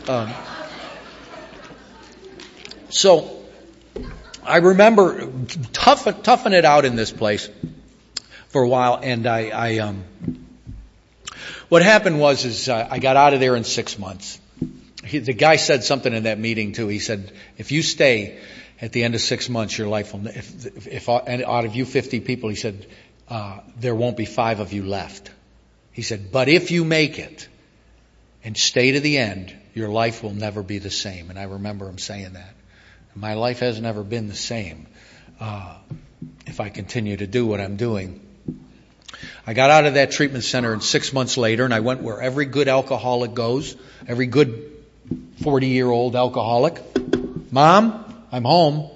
So, I remember toughing it out in this place for a while, and what happened was I got out of there in 6 months. The guy said something in that meeting too. He said, if you stay at the end of 6 months, your life will, if out of you 50 people, he said, there won't be 5 of you left. He said, but if you make it and stay to the end, your life will never be the same. And I remember him saying that. My life has never been the same if I continue to do what I'm doing. I got out of that treatment center, and 6 months later, and I went where every good alcoholic goes, every good 40-year-old alcoholic. Mom, I'm home.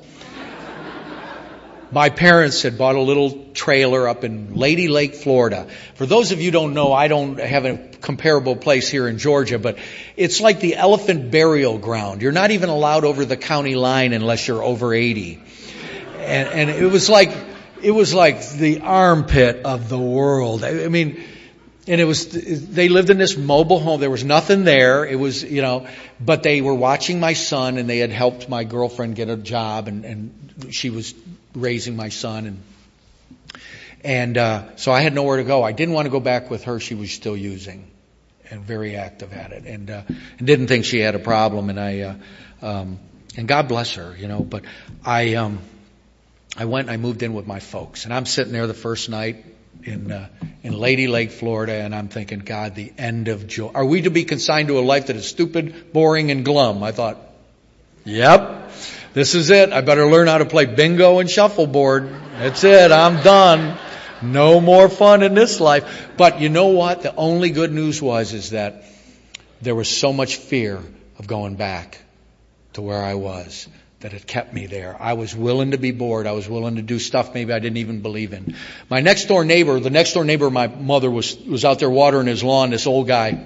My parents had bought a little trailer up in Lady Lake, Florida. For those of you who don't know, I don't have a comparable place here in Georgia, but it's like the elephant burial ground. You're not even allowed over the county line unless you're over 80. And it was like the armpit of the world. I mean, and they lived in this mobile home. There was nothing there. It was, but they were watching my son, and they had helped my girlfriend get a job, and she was raising my son, and so I had nowhere to go. I didn't want to go back with her. She was still using and very active at it, and didn't think she had a problem. And and God bless her, But I went and I moved in with my folks, and I'm sitting there the first night in Lady Lake, Florida, and I'm thinking, God, the end of joy. Are we to be consigned to a life that is stupid, boring, and glum? I thought, yep. This is it. I better learn how to play bingo and shuffleboard. That's it. I'm done. No more fun in this life. But you know what? The only good news is that there was so much fear of going back to where I was that it kept me there. I was willing to be bored. I was willing to do stuff maybe I didn't even believe in. The next door neighbor of my mother was out there watering his lawn, this old guy.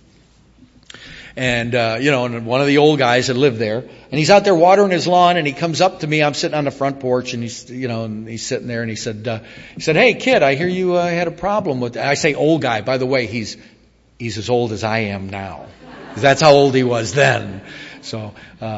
And, and one of the old guys had lived there, and he's out there watering his lawn, and he comes up to me. I'm sitting on the front porch, and he's sitting there, and he said, hey kid, I hear you, had a problem with, I say old guy, by the way, he's as old as I am now. That's how old he was then. So,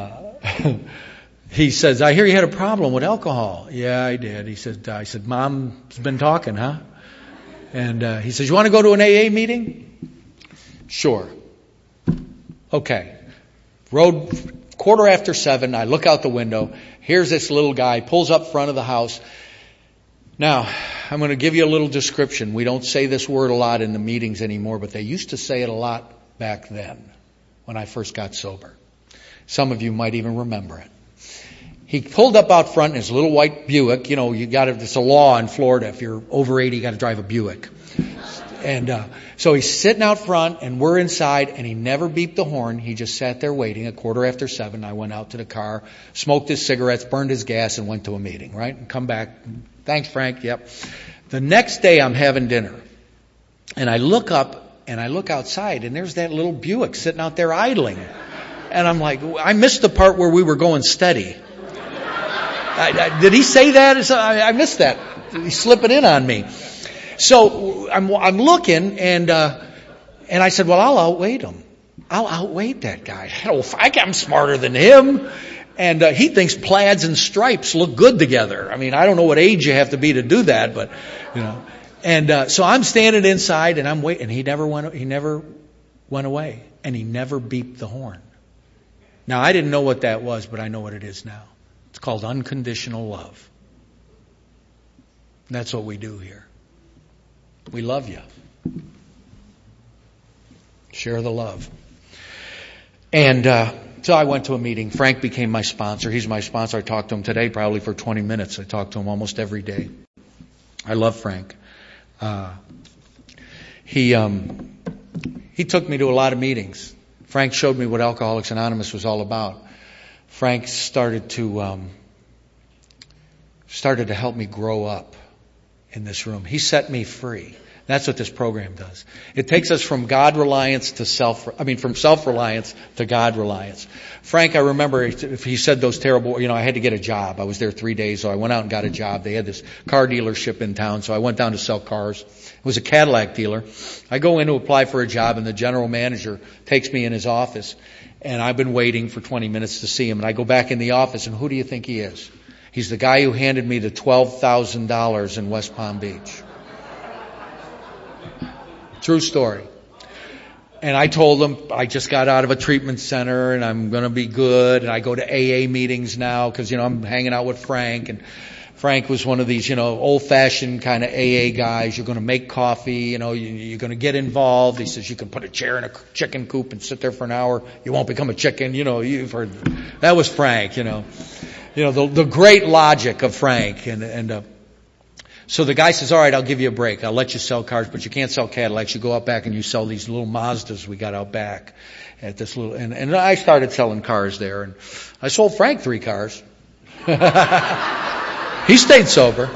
he says, I hear you had a problem with alcohol. Yeah, I did. He said, I said, Mom's been talking, huh? And, he says, you want to go to an AA meeting? Sure. Okay. Road 7:15. I look out the window. Here's this little guy, pulls up front of the house. Now, I'm going to give you a little description. We don't say this word a lot in the meetings anymore, but they used to say it a lot back then when I first got sober. Some of you might even remember it. He pulled up out front in his little white Buick. It's a law in Florida. If you're over 80, you got to drive a Buick. And so he's sitting out front, and we're inside, and he never beeped the horn. He just sat there waiting. 7:15, I went out to the car, smoked his cigarettes, burned his gas, and went to a meeting, right? And come back. Thanks, Frank. Yep. The next day, I'm having dinner, and I look up, and I look outside, and there's that little Buick sitting out there idling. And I'm like, I missed the part where we were going steady. Did he say that? I missed that. He's slipping in on me. So I'm looking, and I said, well, I'll outweight him. I'll outweight that guy. I'm smarter than him. And he thinks plaids and stripes look good together. I mean, I don't know what age you have to be to do that, but, you know. And so I'm standing inside and I'm waiting. And he never went away. And he never beeped the horn. Now, I didn't know what that was, but I know what it is now. It's called unconditional love. And that's what we do here. We love you. Share the love. And so I went to a meeting. Frank became my sponsor. He's my sponsor. I talked to him today probably for 20 minutes. I talk to him almost every day. I love Frank. He took me to a lot of meetings. Frank showed me what Alcoholics Anonymous was all about. Frank started to help me grow up in this room. He set me free. That's what this program does. It takes us from God-reliance to from self-reliance to God-reliance. Frank, I remember if he said those terrible, I had to get a job. I was there 3 days, so I went out and got a job. They had this car dealership in town, so I went down to sell cars. It was a Cadillac dealer. I go in to apply for a job, and the general manager takes me in his office, and I've been waiting for 20 minutes to see him, and I go back in the office, and who do you think he is? He's the guy who handed me the $12,000 in West Palm Beach. True story. And I told him I just got out of a treatment center and I'm going to be good. And I go to AA meetings now because, I'm hanging out with Frank. And Frank was one of these, old-fashioned kind of AA guys. You're going to make coffee, you're going to get involved. He says you can put a chair in a chicken coop and sit there for an hour. You won't become a chicken. You've heard. That was Frank, the great logic of Frank. So the guy says, all right, I'll give you a break. I'll let you sell cars, but you can't sell Cadillacs. You go out back and you sell these little Mazdas we got out back at this little, and I started selling cars there, and I sold Frank 3 cars. He stayed sober.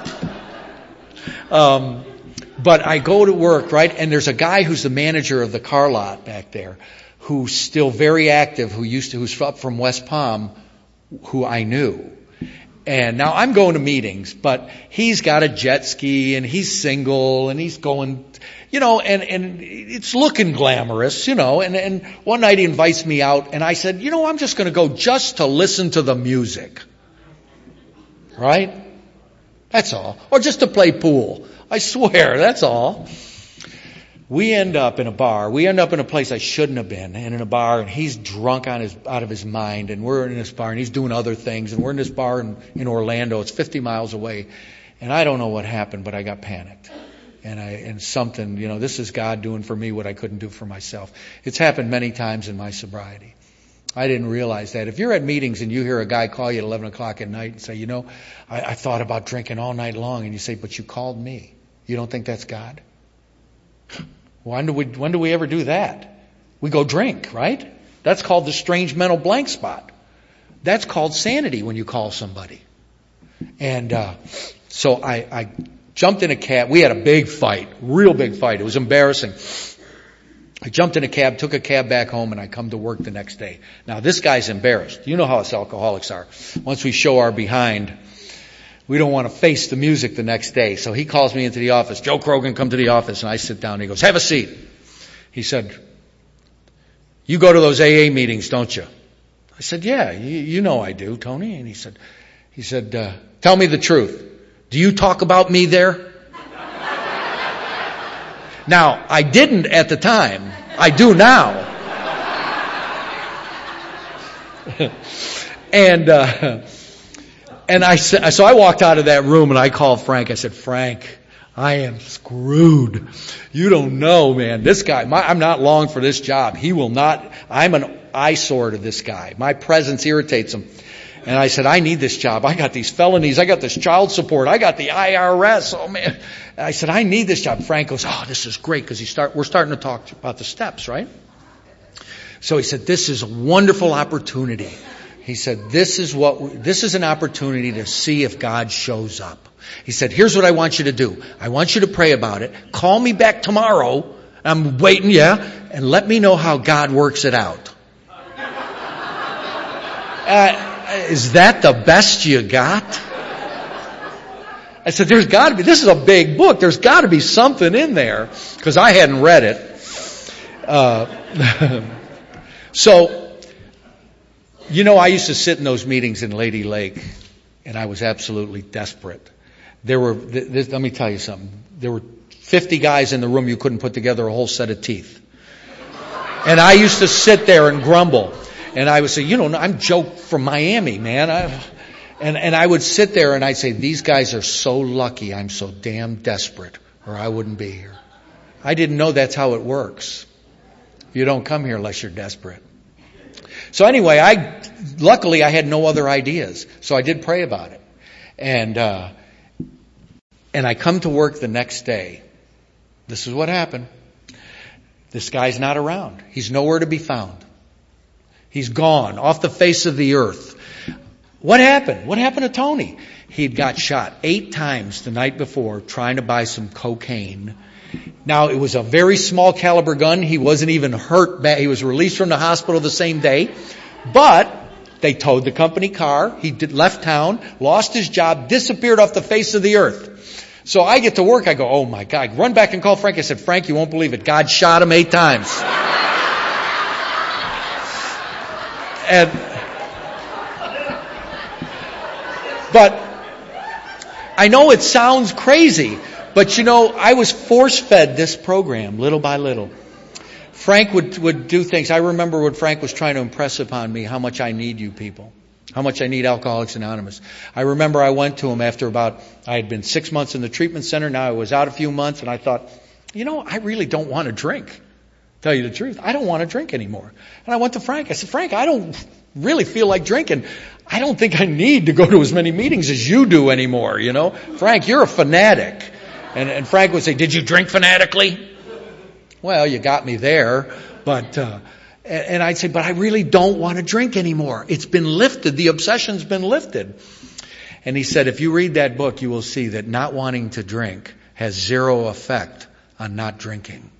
But I go to work, right? And there's a guy who's the manager of the car lot back there who's still very active, who's up from West Palm, who I knew. And now I'm going to meetings, but he's got a jet ski and he's single and he's going, and it's looking glamorous, and one night he invites me out and I said, I'm just going to go just to listen to the music. Right? That's all. Or just to play pool. I swear, that's all. We end up in a bar. We end up in a place I shouldn't have been, and in a bar, and he's drunk out of his mind, and we're in this bar, and he's doing other things, and we're in this bar in Orlando. It's 50 miles away, and I don't know what happened, but I got panicked. And something, this is God doing for me what I couldn't do for myself. It's happened many times in my sobriety. I didn't realize that. If you're at meetings and you hear a guy call you at 11 o'clock at night and say, I thought about drinking all night long, and you say, but you called me. You don't think that's God? When do we ever do that? We go drink, right? That's called the strange mental blank spot. That's called sanity when you call somebody. And so I jumped in a cab. We had a big fight, real big fight. It was embarrassing. I jumped in a cab, took a cab back home, and I come to work the next day. Now, this guy's embarrassed. You know how us alcoholics are. Once we show our behind, we don't want to face the music the next day. So he calls me into the office. Joe Krogan, come to the office. And I sit down and he goes, have a seat. He said, you go to those AA meetings, don't you? I said, yeah, you know I do, Tony. And he said, tell me the truth. Do you talk about me there? Now, I didn't at the time. I do now. And so I walked out of that room and I called Frank. I said, Frank, I am screwed. You don't know, man. This guy, I'm not long for this job. He will not, I'm an eyesore to this guy. My presence irritates him. And I said, I need this job. I got these felonies. I got this child support. I got the IRS. Oh, man. And I said, I need this job. Frank goes, oh, this is great because we're starting to talk about the steps, right? So he said, this is a wonderful opportunity. He said, this is an opportunity to see if God shows up. He said, here's what I want you to do. I want you to pray about it. Call me back tomorrow. I'm waiting, yeah. And let me know how God works it out. Is that the best you got? I said, there's got to be, this is a big book. There's got to be something in there. Because I hadn't read it. So You know, I used to sit in those meetings in Lady Lake, and I was absolutely desperate. Let me tell you something. There were 50 guys in the room. You couldn't put together a whole set of teeth. And I used to sit there and grumble. And I would say, I'm Joe from Miami, man. And I would sit there and I'd say, these guys are so lucky I'm so damn desperate, or I wouldn't be here. I didn't know that's how it works. You don't come here unless you're desperate. So anyway, luckily I had no other ideas. So I did pray about it. And I come to work the next day. This is what happened. This guy's not around. He's nowhere to be found. He's gone off the face of the earth. What happened? What happened to Tony? He'd got shot 8 times the night before trying to buy some cocaine. Now, it was a very small caliber gun. He wasn't even hurt bad. He was released from the hospital the same day. But they towed the company car. He left town, lost his job, disappeared off the face of the earth. So I get to work. I go, oh my God. Run back and call Frank. I said, Frank, you won't believe it. God shot him 8 times. But I know it sounds crazy, but I was force-fed this program little by little. Frank would do things. I remember when Frank was trying to impress upon me how much I need you people, how much I need Alcoholics Anonymous. I remember I went to him after I had been 6 months in the treatment center. Now I was out a few months, and I thought, I really don't want to drink. Tell you the truth, I don't want to drink anymore. And I went to Frank. I said, Frank, I don't really feel like drinking. I don't think I need to go to as many meetings as you do anymore, Frank, you're a fanatic. And Frank would say, did you drink fanatically? Well, you got me there. But and I'd say, but I really don't want to drink anymore. It's been lifted. The obsession's been lifted. And he said, if you read that book, you will see that not wanting to drink has 0 effect on not drinking.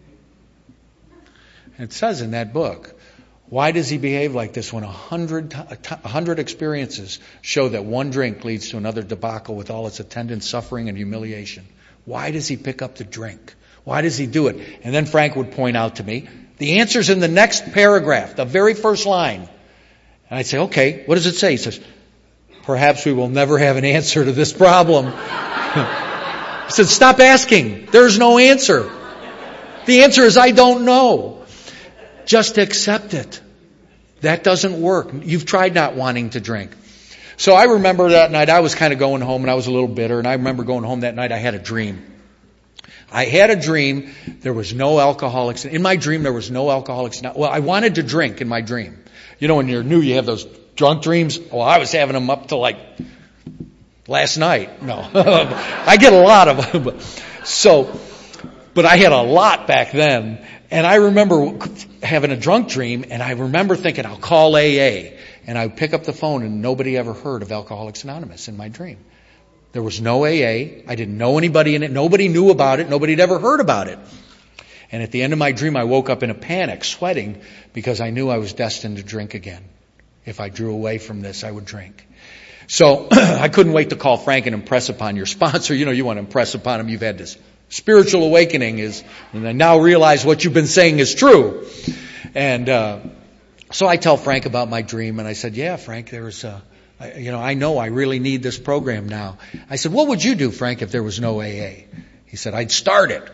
And it says in that book, why does he behave like this when 100 experiences show that one drink leads to another debacle with all its attendant suffering and humiliation? Why does he pick up the drink? Why does he do it? And then Frank would point out to me, the answer's in the next paragraph, the very first line. And I'd say, okay, what does it say? He says, perhaps we will never have an answer to this problem. He said, stop asking. There's no answer. The answer is, I don't know. Just accept it. That doesn't work. You've tried not wanting to drink. So I remember that night I was kind of going home and I was a little bitter. And I remember going home that night I had a dream. I had a dream. There was no alcoholics. In my dream there was no alcoholics. Well, I wanted to drink in my dream. When you're new you have those drunk dreams. Well, I was having them up to like last night. No. I get a lot of them. But I had a lot back then. And I remember having a drunk dream, and I remember thinking, I'll call AA. And I would pick up the phone, and nobody ever heard of Alcoholics Anonymous in my dream. There was no AA. I didn't know anybody in it. Nobody knew about it. Nobody had ever heard about it. And at the end of my dream, I woke up in a panic, sweating, because I knew I was destined to drink again. If I drew away from this, I would drink. So I couldn't wait to call Frank and impress upon your sponsor. You want to impress upon him. You've had this spiritual awakening and I now realize what you've been saying is true. And so I tell Frank about my dream, and I said, yeah, Frank, I know I really need this program now. I said, what would you do, Frank, if there was no AA? He said, I'd start it.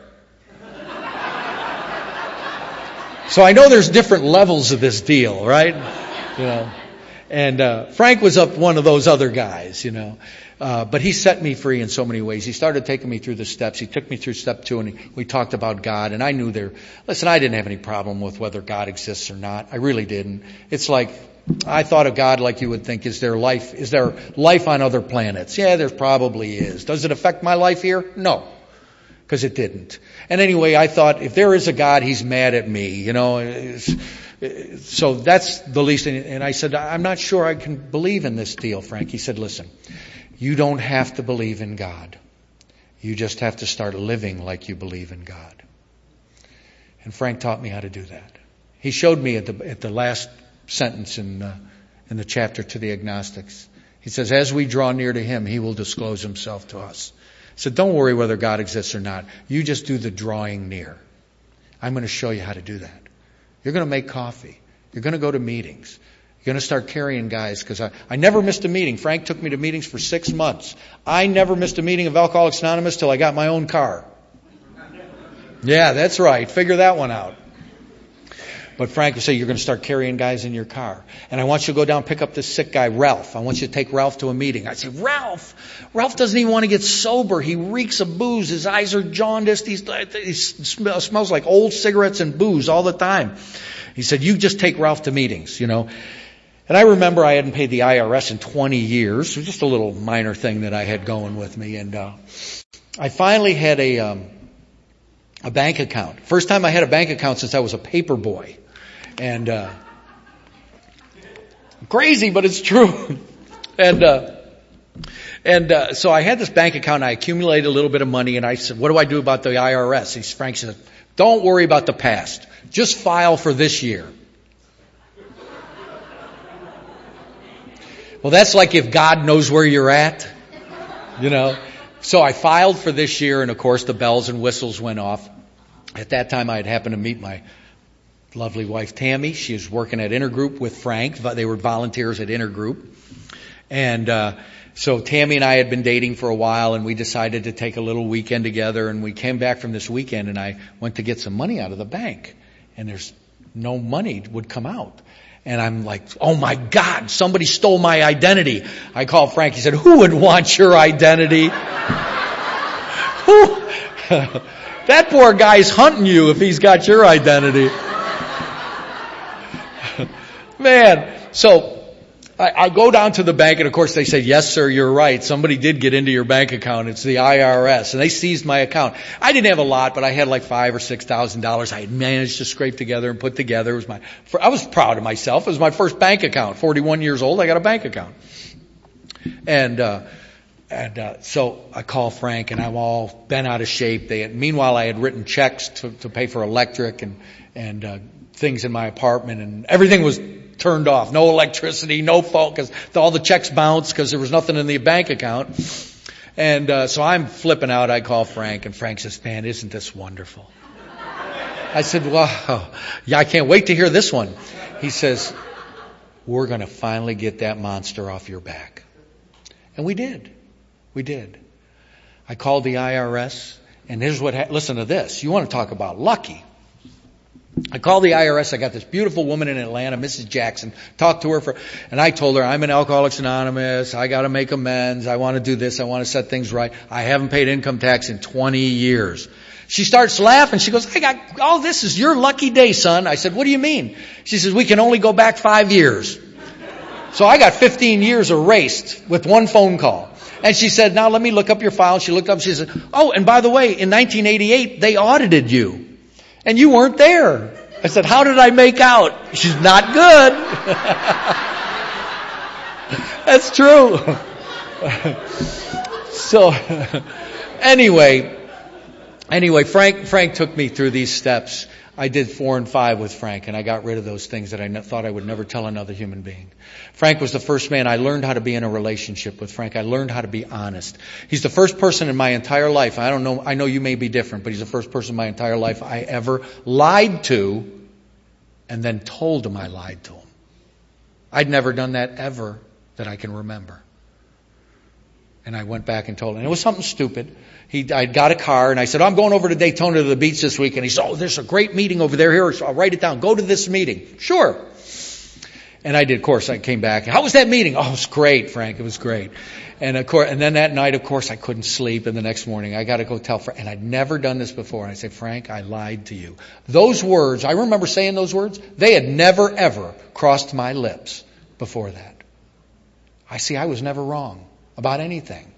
So I know there's different levels of this deal, right? And Frank was up one of those other guys, But he set me free in so many ways. He started taking me through the steps. He took me through step 2, and we talked about God. And I knew I didn't have any problem with whether God exists or not. I really didn't. It's like, I thought of God like you would think, is there life on other planets? Yeah, there probably is. Does it affect my life here? No, because it didn't. And anyway, I thought, if there is a God, he's mad at me, So that's the least. And I said, I'm not sure I can believe in this deal, Frank. He said, listen, you don't have to believe in God. You just have to start living like you believe in God. And Frank taught me how to do that. He showed me at the last sentence in the chapter to the agnostics. He says, as we draw near to him, he will disclose himself to us. He said, don't worry whether God exists or not. You just do the drawing near. I'm going to show you how to do that. You're going to make coffee. You're going to go to meetings. You're going to start carrying guys, because I never missed a meeting. Frank took me to meetings for 6 months. I never missed a meeting of Alcoholics Anonymous till I got my own car. Yeah, that's right. Figure that one out. But Frank would say, you're going to start carrying guys in your car. And I want you to go down and pick up this sick guy, Ralph. I want you to take Ralph to a meeting. I say, Ralph doesn't even want to get sober. He reeks of booze. His eyes are jaundiced. He smells like old cigarettes and booze all the time. He said, you just take Ralph to meetings, And I remember I hadn't paid the IRS in 20 years. It was just a little minor thing that I had going with me. And I finally had a bank account. First time I had a bank account since I was a paper boy. And crazy, but it's true. And so I had this bank account, and I accumulated a little bit of money, and I said, what do I do about the IRS? Frank said, don't worry about the past. Just file for this year. Well, that's like if God knows where you're at, So I filed for this year, and of course the bells and whistles went off. At that time I had happened to meet my lovely wife Tammy. She was working at Intergroup with Frank. They were volunteers at Intergroup. And so Tammy and I had been dating for a while, and we decided to take a little weekend together, and we came back from this weekend, and I went to get some money out of the bank, and there's no money would come out. And I'm like, oh my God, somebody stole my identity. I called Frank. He said, who would want your identity? That poor guy's hunting you if he's got your identity. Man, so I go down to the bank, and of course they say, yes, sir, you're right. Somebody did get into your bank account. It's the IRS. And they seized my account. I didn't have a lot, but I had like $5,000 or $6,000 I had managed to scrape together and put together. I was proud of myself. It was my first bank account. 41 years old, I got a bank account. And so I call Frank, and I'm all bent out of shape. Meanwhile, I had written checks to pay for electric and things in my apartment, and everything was turned off. No electricity, no phone, because all the checks bounced because there was nothing in the bank account. And so I'm flipping out. I call Frank, and Frank says, man, isn't this wonderful? I said, wow, yeah, I can't wait to hear this one. He says, we're going to finally get that monster off your back. And we did. We did. I called the IRS, and here's what listen to this. You want to talk about lucky. I called the IRS. I got this beautiful woman in Atlanta, Mrs. Jackson. Talked to her and I told her, I'm in Alcoholics Anonymous. I got to make amends. I want to do this. I want to set things right. I haven't paid income tax in 20 years. She starts laughing. She goes, I got all this is your lucky day, son. I said, what do you mean? She says, we can only go back 5 years. So I got 15 years erased with one phone call. And she said, now let me look up your file. She looked up. She said, oh, and by the way, in 1988, they audited you. And you weren't there. I said, how did I make out? She's not good. That's true. So, anyway, Frank took me through these steps. I did 4 and 5 with Frank, and I got rid of those things that I thought I would never tell another human being. Frank was the first man. I learned how to be in a relationship with Frank. I learned how to be honest. He's the first person in my entire life. I know you may be different, but he's the first person in my entire life I ever lied to and then told him I lied to him. I'd never done that ever that I can remember. And I went back and told him. And it was something stupid. I'd got a car, and I said, I'm going over to Daytona to the beach this week. And he said, oh, there's a great meeting over there. Here, so I'll write it down. Go to this meeting. Sure. And I did, of course. I came back. How was that meeting? Oh, it was great, Frank. It was great. And of course, and then that night, of course, I couldn't sleep. And the next morning, I got to go tell Frank. And I'd never done this before. And I said, Frank, I lied to you. Those words, I remember saying those words. They had never, ever crossed my lips before that. I was never wrong about anything.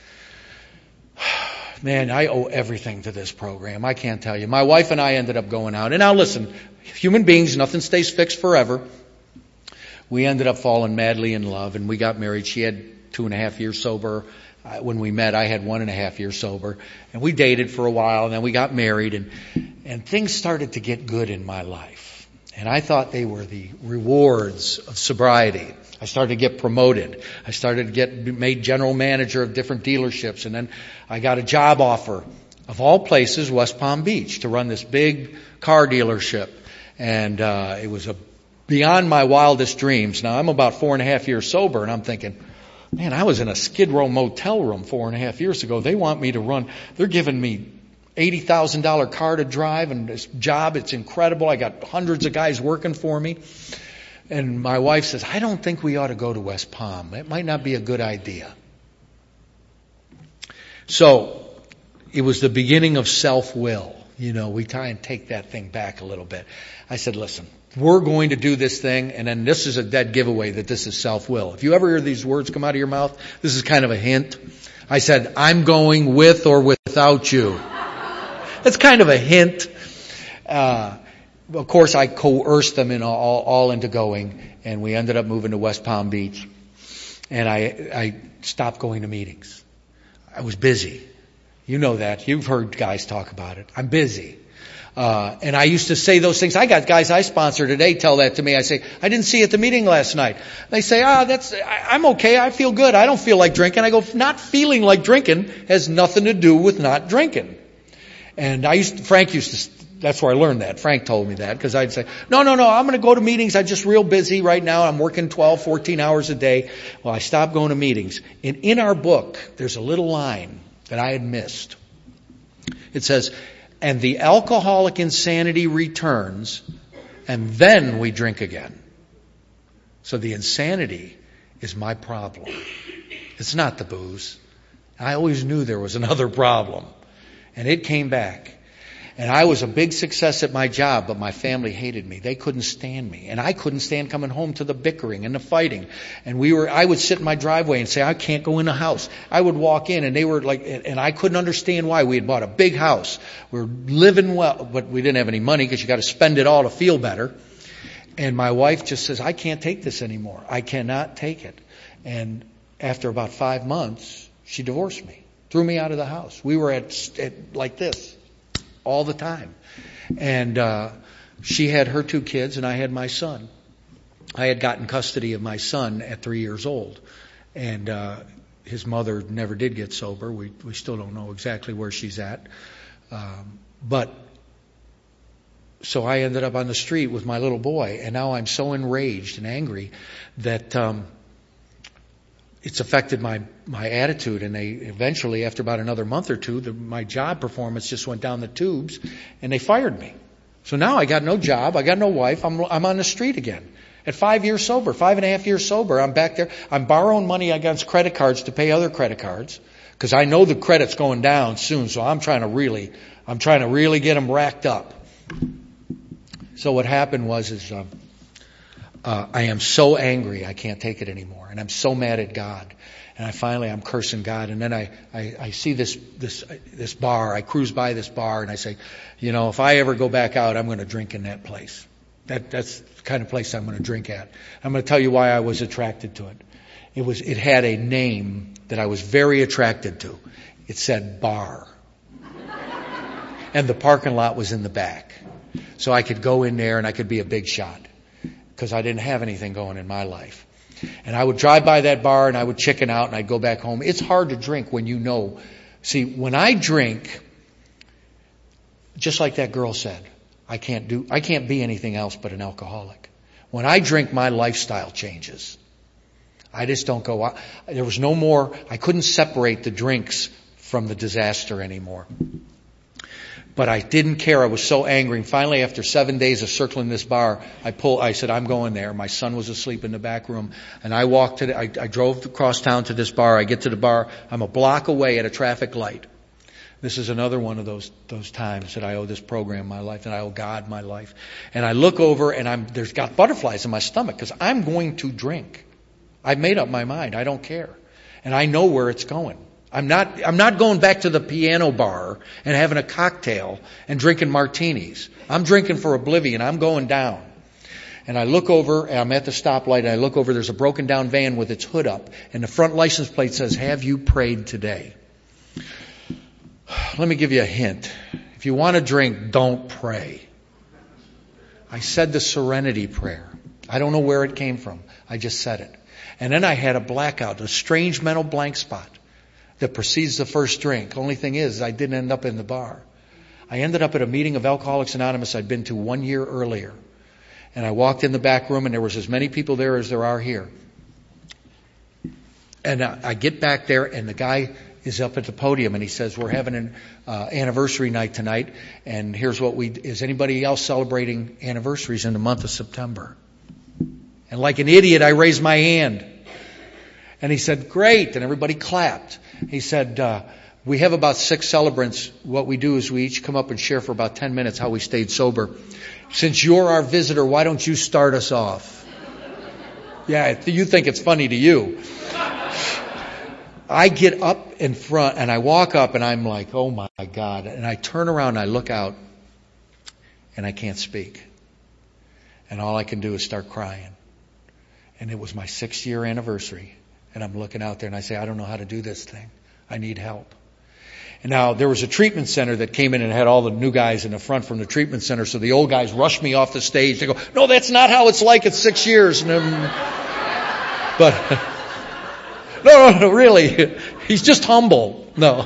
Man, I owe everything to this program. I can't tell you. My wife and I ended up going out. And now listen, human beings, nothing stays fixed forever. We ended up falling madly in love, and we got married. She had 2.5 years sober. When we met, I had 1.5 years sober. And we dated for a while, and then we got married, and things started to get good in my life. And I thought they were the rewards of sobriety. I started to get promoted. I started to get made general manager of different dealerships. And then I got a job offer, of all places, West Palm Beach, to run this big car dealership. And it was a beyond my wildest dreams. Now, I'm about 4.5 years sober, and I'm thinking, man, I was in a Skid Row motel room 4.5 years ago. They want me to run. They're giving me $80,000 car to drive and this job. It's incredible. I got hundreds of guys working for me. And my wife says, I don't think we ought to go to West Palm. It might not be a good idea. So it was the beginning of self-will. We try and take that thing back a little bit. I said, listen, we're going to do this thing, and then this is a dead giveaway that this is self-will. If you ever hear these words come out of your mouth, this is kind of a hint. I said, I'm going with or without you. That's kind of a hint. Of course, I coerced them all into going, and we ended up moving to West Palm Beach. And I stopped going to meetings. I was busy. You know that. You've heard guys talk about it. I'm busy. And I used to say those things. I got guys I sponsor today tell that to me. I say, I didn't see you at the meeting last night. They say, I'm okay. I feel good. I don't feel like drinking. I go, not feeling like drinking has nothing to do with not drinking. And Frank used to, that's where I learned that. Frank told me that because I'd say, no, I'm going to go to meetings. I'm just real busy right now. I'm working 12, 14 hours a day. Well, I stopped going to meetings. And in our book, there's a little line that I had missed. It says, and the alcoholic insanity returns, and then we drink again. So the insanity is my problem. It's not the booze. I always knew there was another problem. And it came back. And I was a big success at my job, but my family hated me. They couldn't stand me. And I couldn't stand coming home to the bickering and the fighting. And I would sit in my driveway and say, I can't go in the house. I would walk in and they were like, and I couldn't understand why. We had bought a big house. We were living well, but we didn't have any money because you got to spend it all to feel better. And my wife just says, I can't take this anymore. I cannot take it. And after about 5 months, she divorced me, threw me out of the house. We were at like this all the time. And she had her 2 kids and I had my son. I had gotten custody of my son at 3 years old. And his mother never did get sober. We still don't know exactly where she's at. But so I ended up on the street with my little boy. And now I'm so enraged and angry that it's affected my attitude, and they eventually, after about another month or two, my job performance just went down the tubes, and they fired me. So now I got no job, I got no wife, I'm on the street again. At 5 years sober, 5.5 years sober, I'm back there. I'm borrowing money against credit cards to pay other credit cards, because I know the credit's going down soon, so I'm trying to really get them racked up. So what happened was I am so angry I can't take it anymore. And I'm so mad at God. And I'm cursing God. And then I see this bar. I cruise by this bar and I say, if I ever go back out, I'm going to drink in that place. That's the kind of place I'm going to drink at. I'm going to tell you why I was attracted to it. It had a name that I was very attracted to. It said bar. And the parking lot was in the back. So I could go in there and I could be a big shot. Because I didn't have anything going in my life. And I would drive by that bar and I would chicken out and I'd go back home. It's hard to drink when you know. See, when I drink, just like that girl said, I can't be anything else but an alcoholic. When I drink, my lifestyle changes. I just don't go out. There was no more, I couldn't separate the drinks from the disaster anymore. But I didn't care. I was so angry. And finally, after 7 days of circling this bar, I said, I'm going there. My son was asleep in the back room. And I drove across town to this bar. I get to the bar. I'm a block away at a traffic light. This is another one of those times that I owe this program my life, and I owe God my life. And I look over and there's got butterflies in my stomach because I'm going to drink. I've made up my mind. I don't care. And I know where it's going. I'm not going back to the piano bar and having a cocktail and drinking martinis. I'm drinking for oblivion. I'm going down. And I look over, and I'm at the stoplight, and I look over, there's a broken down van with its hood up, and the front license plate says, "Have you prayed today?" Let me give you a hint. If you want to drink, don't pray. I said the serenity prayer. I don't know where it came from. I just said it. And then I had a blackout, a strange mental blank spot that precedes the first drink. Only thing is, I didn't end up in the bar. I ended up at a meeting of Alcoholics Anonymous I'd been to 1 year earlier. And I walked in the back room, and there was as many people there as there are here. And I get back there, and the guy is up at the podium, and he says, we're having an anniversary night tonight, and here's what is anybody else celebrating anniversaries in the month of September? And like an idiot, I raised my hand. And he said, great, and everybody clapped. He said, we have about 6 celebrants. What we do is we each come up and share for about 10 minutes how we stayed sober. Since you're our visitor, why don't you start us off? Yeah, you think it's funny to you. I get up in front and I walk up and I'm like, oh my God. And I turn around and I look out and I can't speak. And all I can do is start crying. And it was my 6th-year anniversary. And I'm looking out there and I say, I don't know how to do this thing. I need help. And now there was a treatment center that came in and had all the new guys in the front from the treatment center. So the old guys rushed me off the stage. They go, no, that's not how it's like at 6 years. And but no, really. He's just humble. No.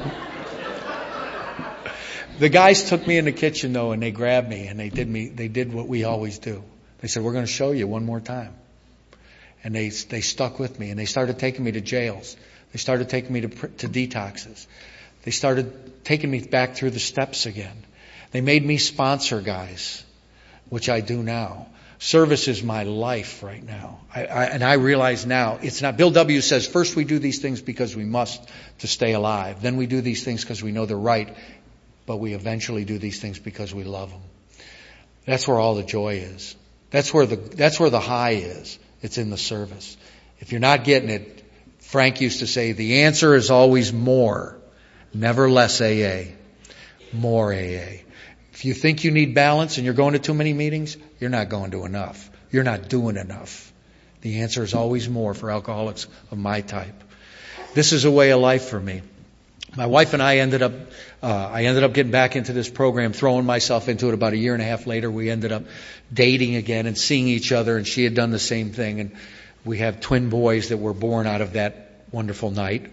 The guys took me in the kitchen though, and they grabbed me and they did what we always do. They said, we're going to show you one more time. And they stuck with me and they started taking me to jails. They started taking me to detoxes. They started taking me back through the steps again. They made me sponsor guys, which I do now. Service is my life right now. And I realize now it's not. Bill W. says, first we do these things because we must to stay alive. Then we do these things because we know they're right. But we eventually do these things because we love them. That's where all the joy is. That's where the high is. It's in the service. If you're not getting it, Frank used to say, the answer is always more. Never less AA. More AA. If you think you need balance and you're going to too many meetings, you're not going to enough. You're not doing enough. The answer is always more for alcoholics of my type. This is a way of life for me. My wife and I ended up getting back into this program, throwing myself into it about a year and a half later. We ended up dating again and seeing each other, and she had done the same thing. And we have twin boys that were born out of that wonderful night.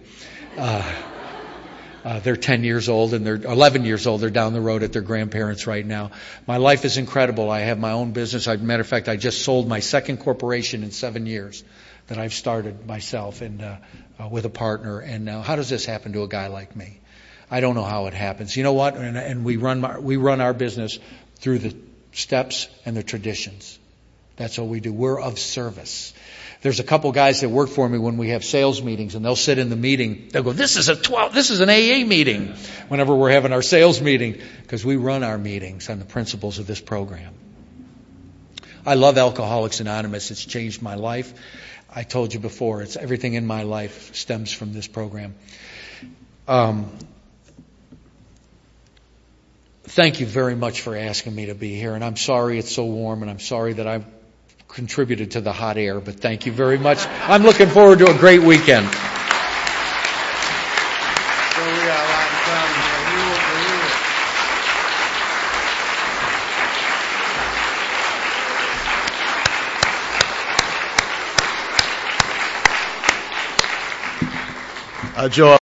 They're 10 years old and they're 11 years old. They're down the road at their grandparents right now. My life is incredible. I have my own business. As a matter of fact, I just sold my second corporation in 7 years that I've started myself and with a partner. And now, how does this happen to a guy like me? I don't know how it happens. You know what? And we run our business through the steps and the traditions. That's what we do. We're of service. There's a couple guys that work for me when we have sales meetings, and they'll sit in the meeting. They'll go, this is an AA meeting whenever we're having our sales meeting, because we run our meetings on the principles of this program. I love Alcoholics Anonymous. It's changed my life. I told you before, it's everything in my life stems from this program. Thank you very much for asking me to be here, and I'm sorry it's so warm, and I'm sorry that I've contributed to the hot air, but thank you very much. I'm looking forward to a great weekend. So we got a lot to come. Joe.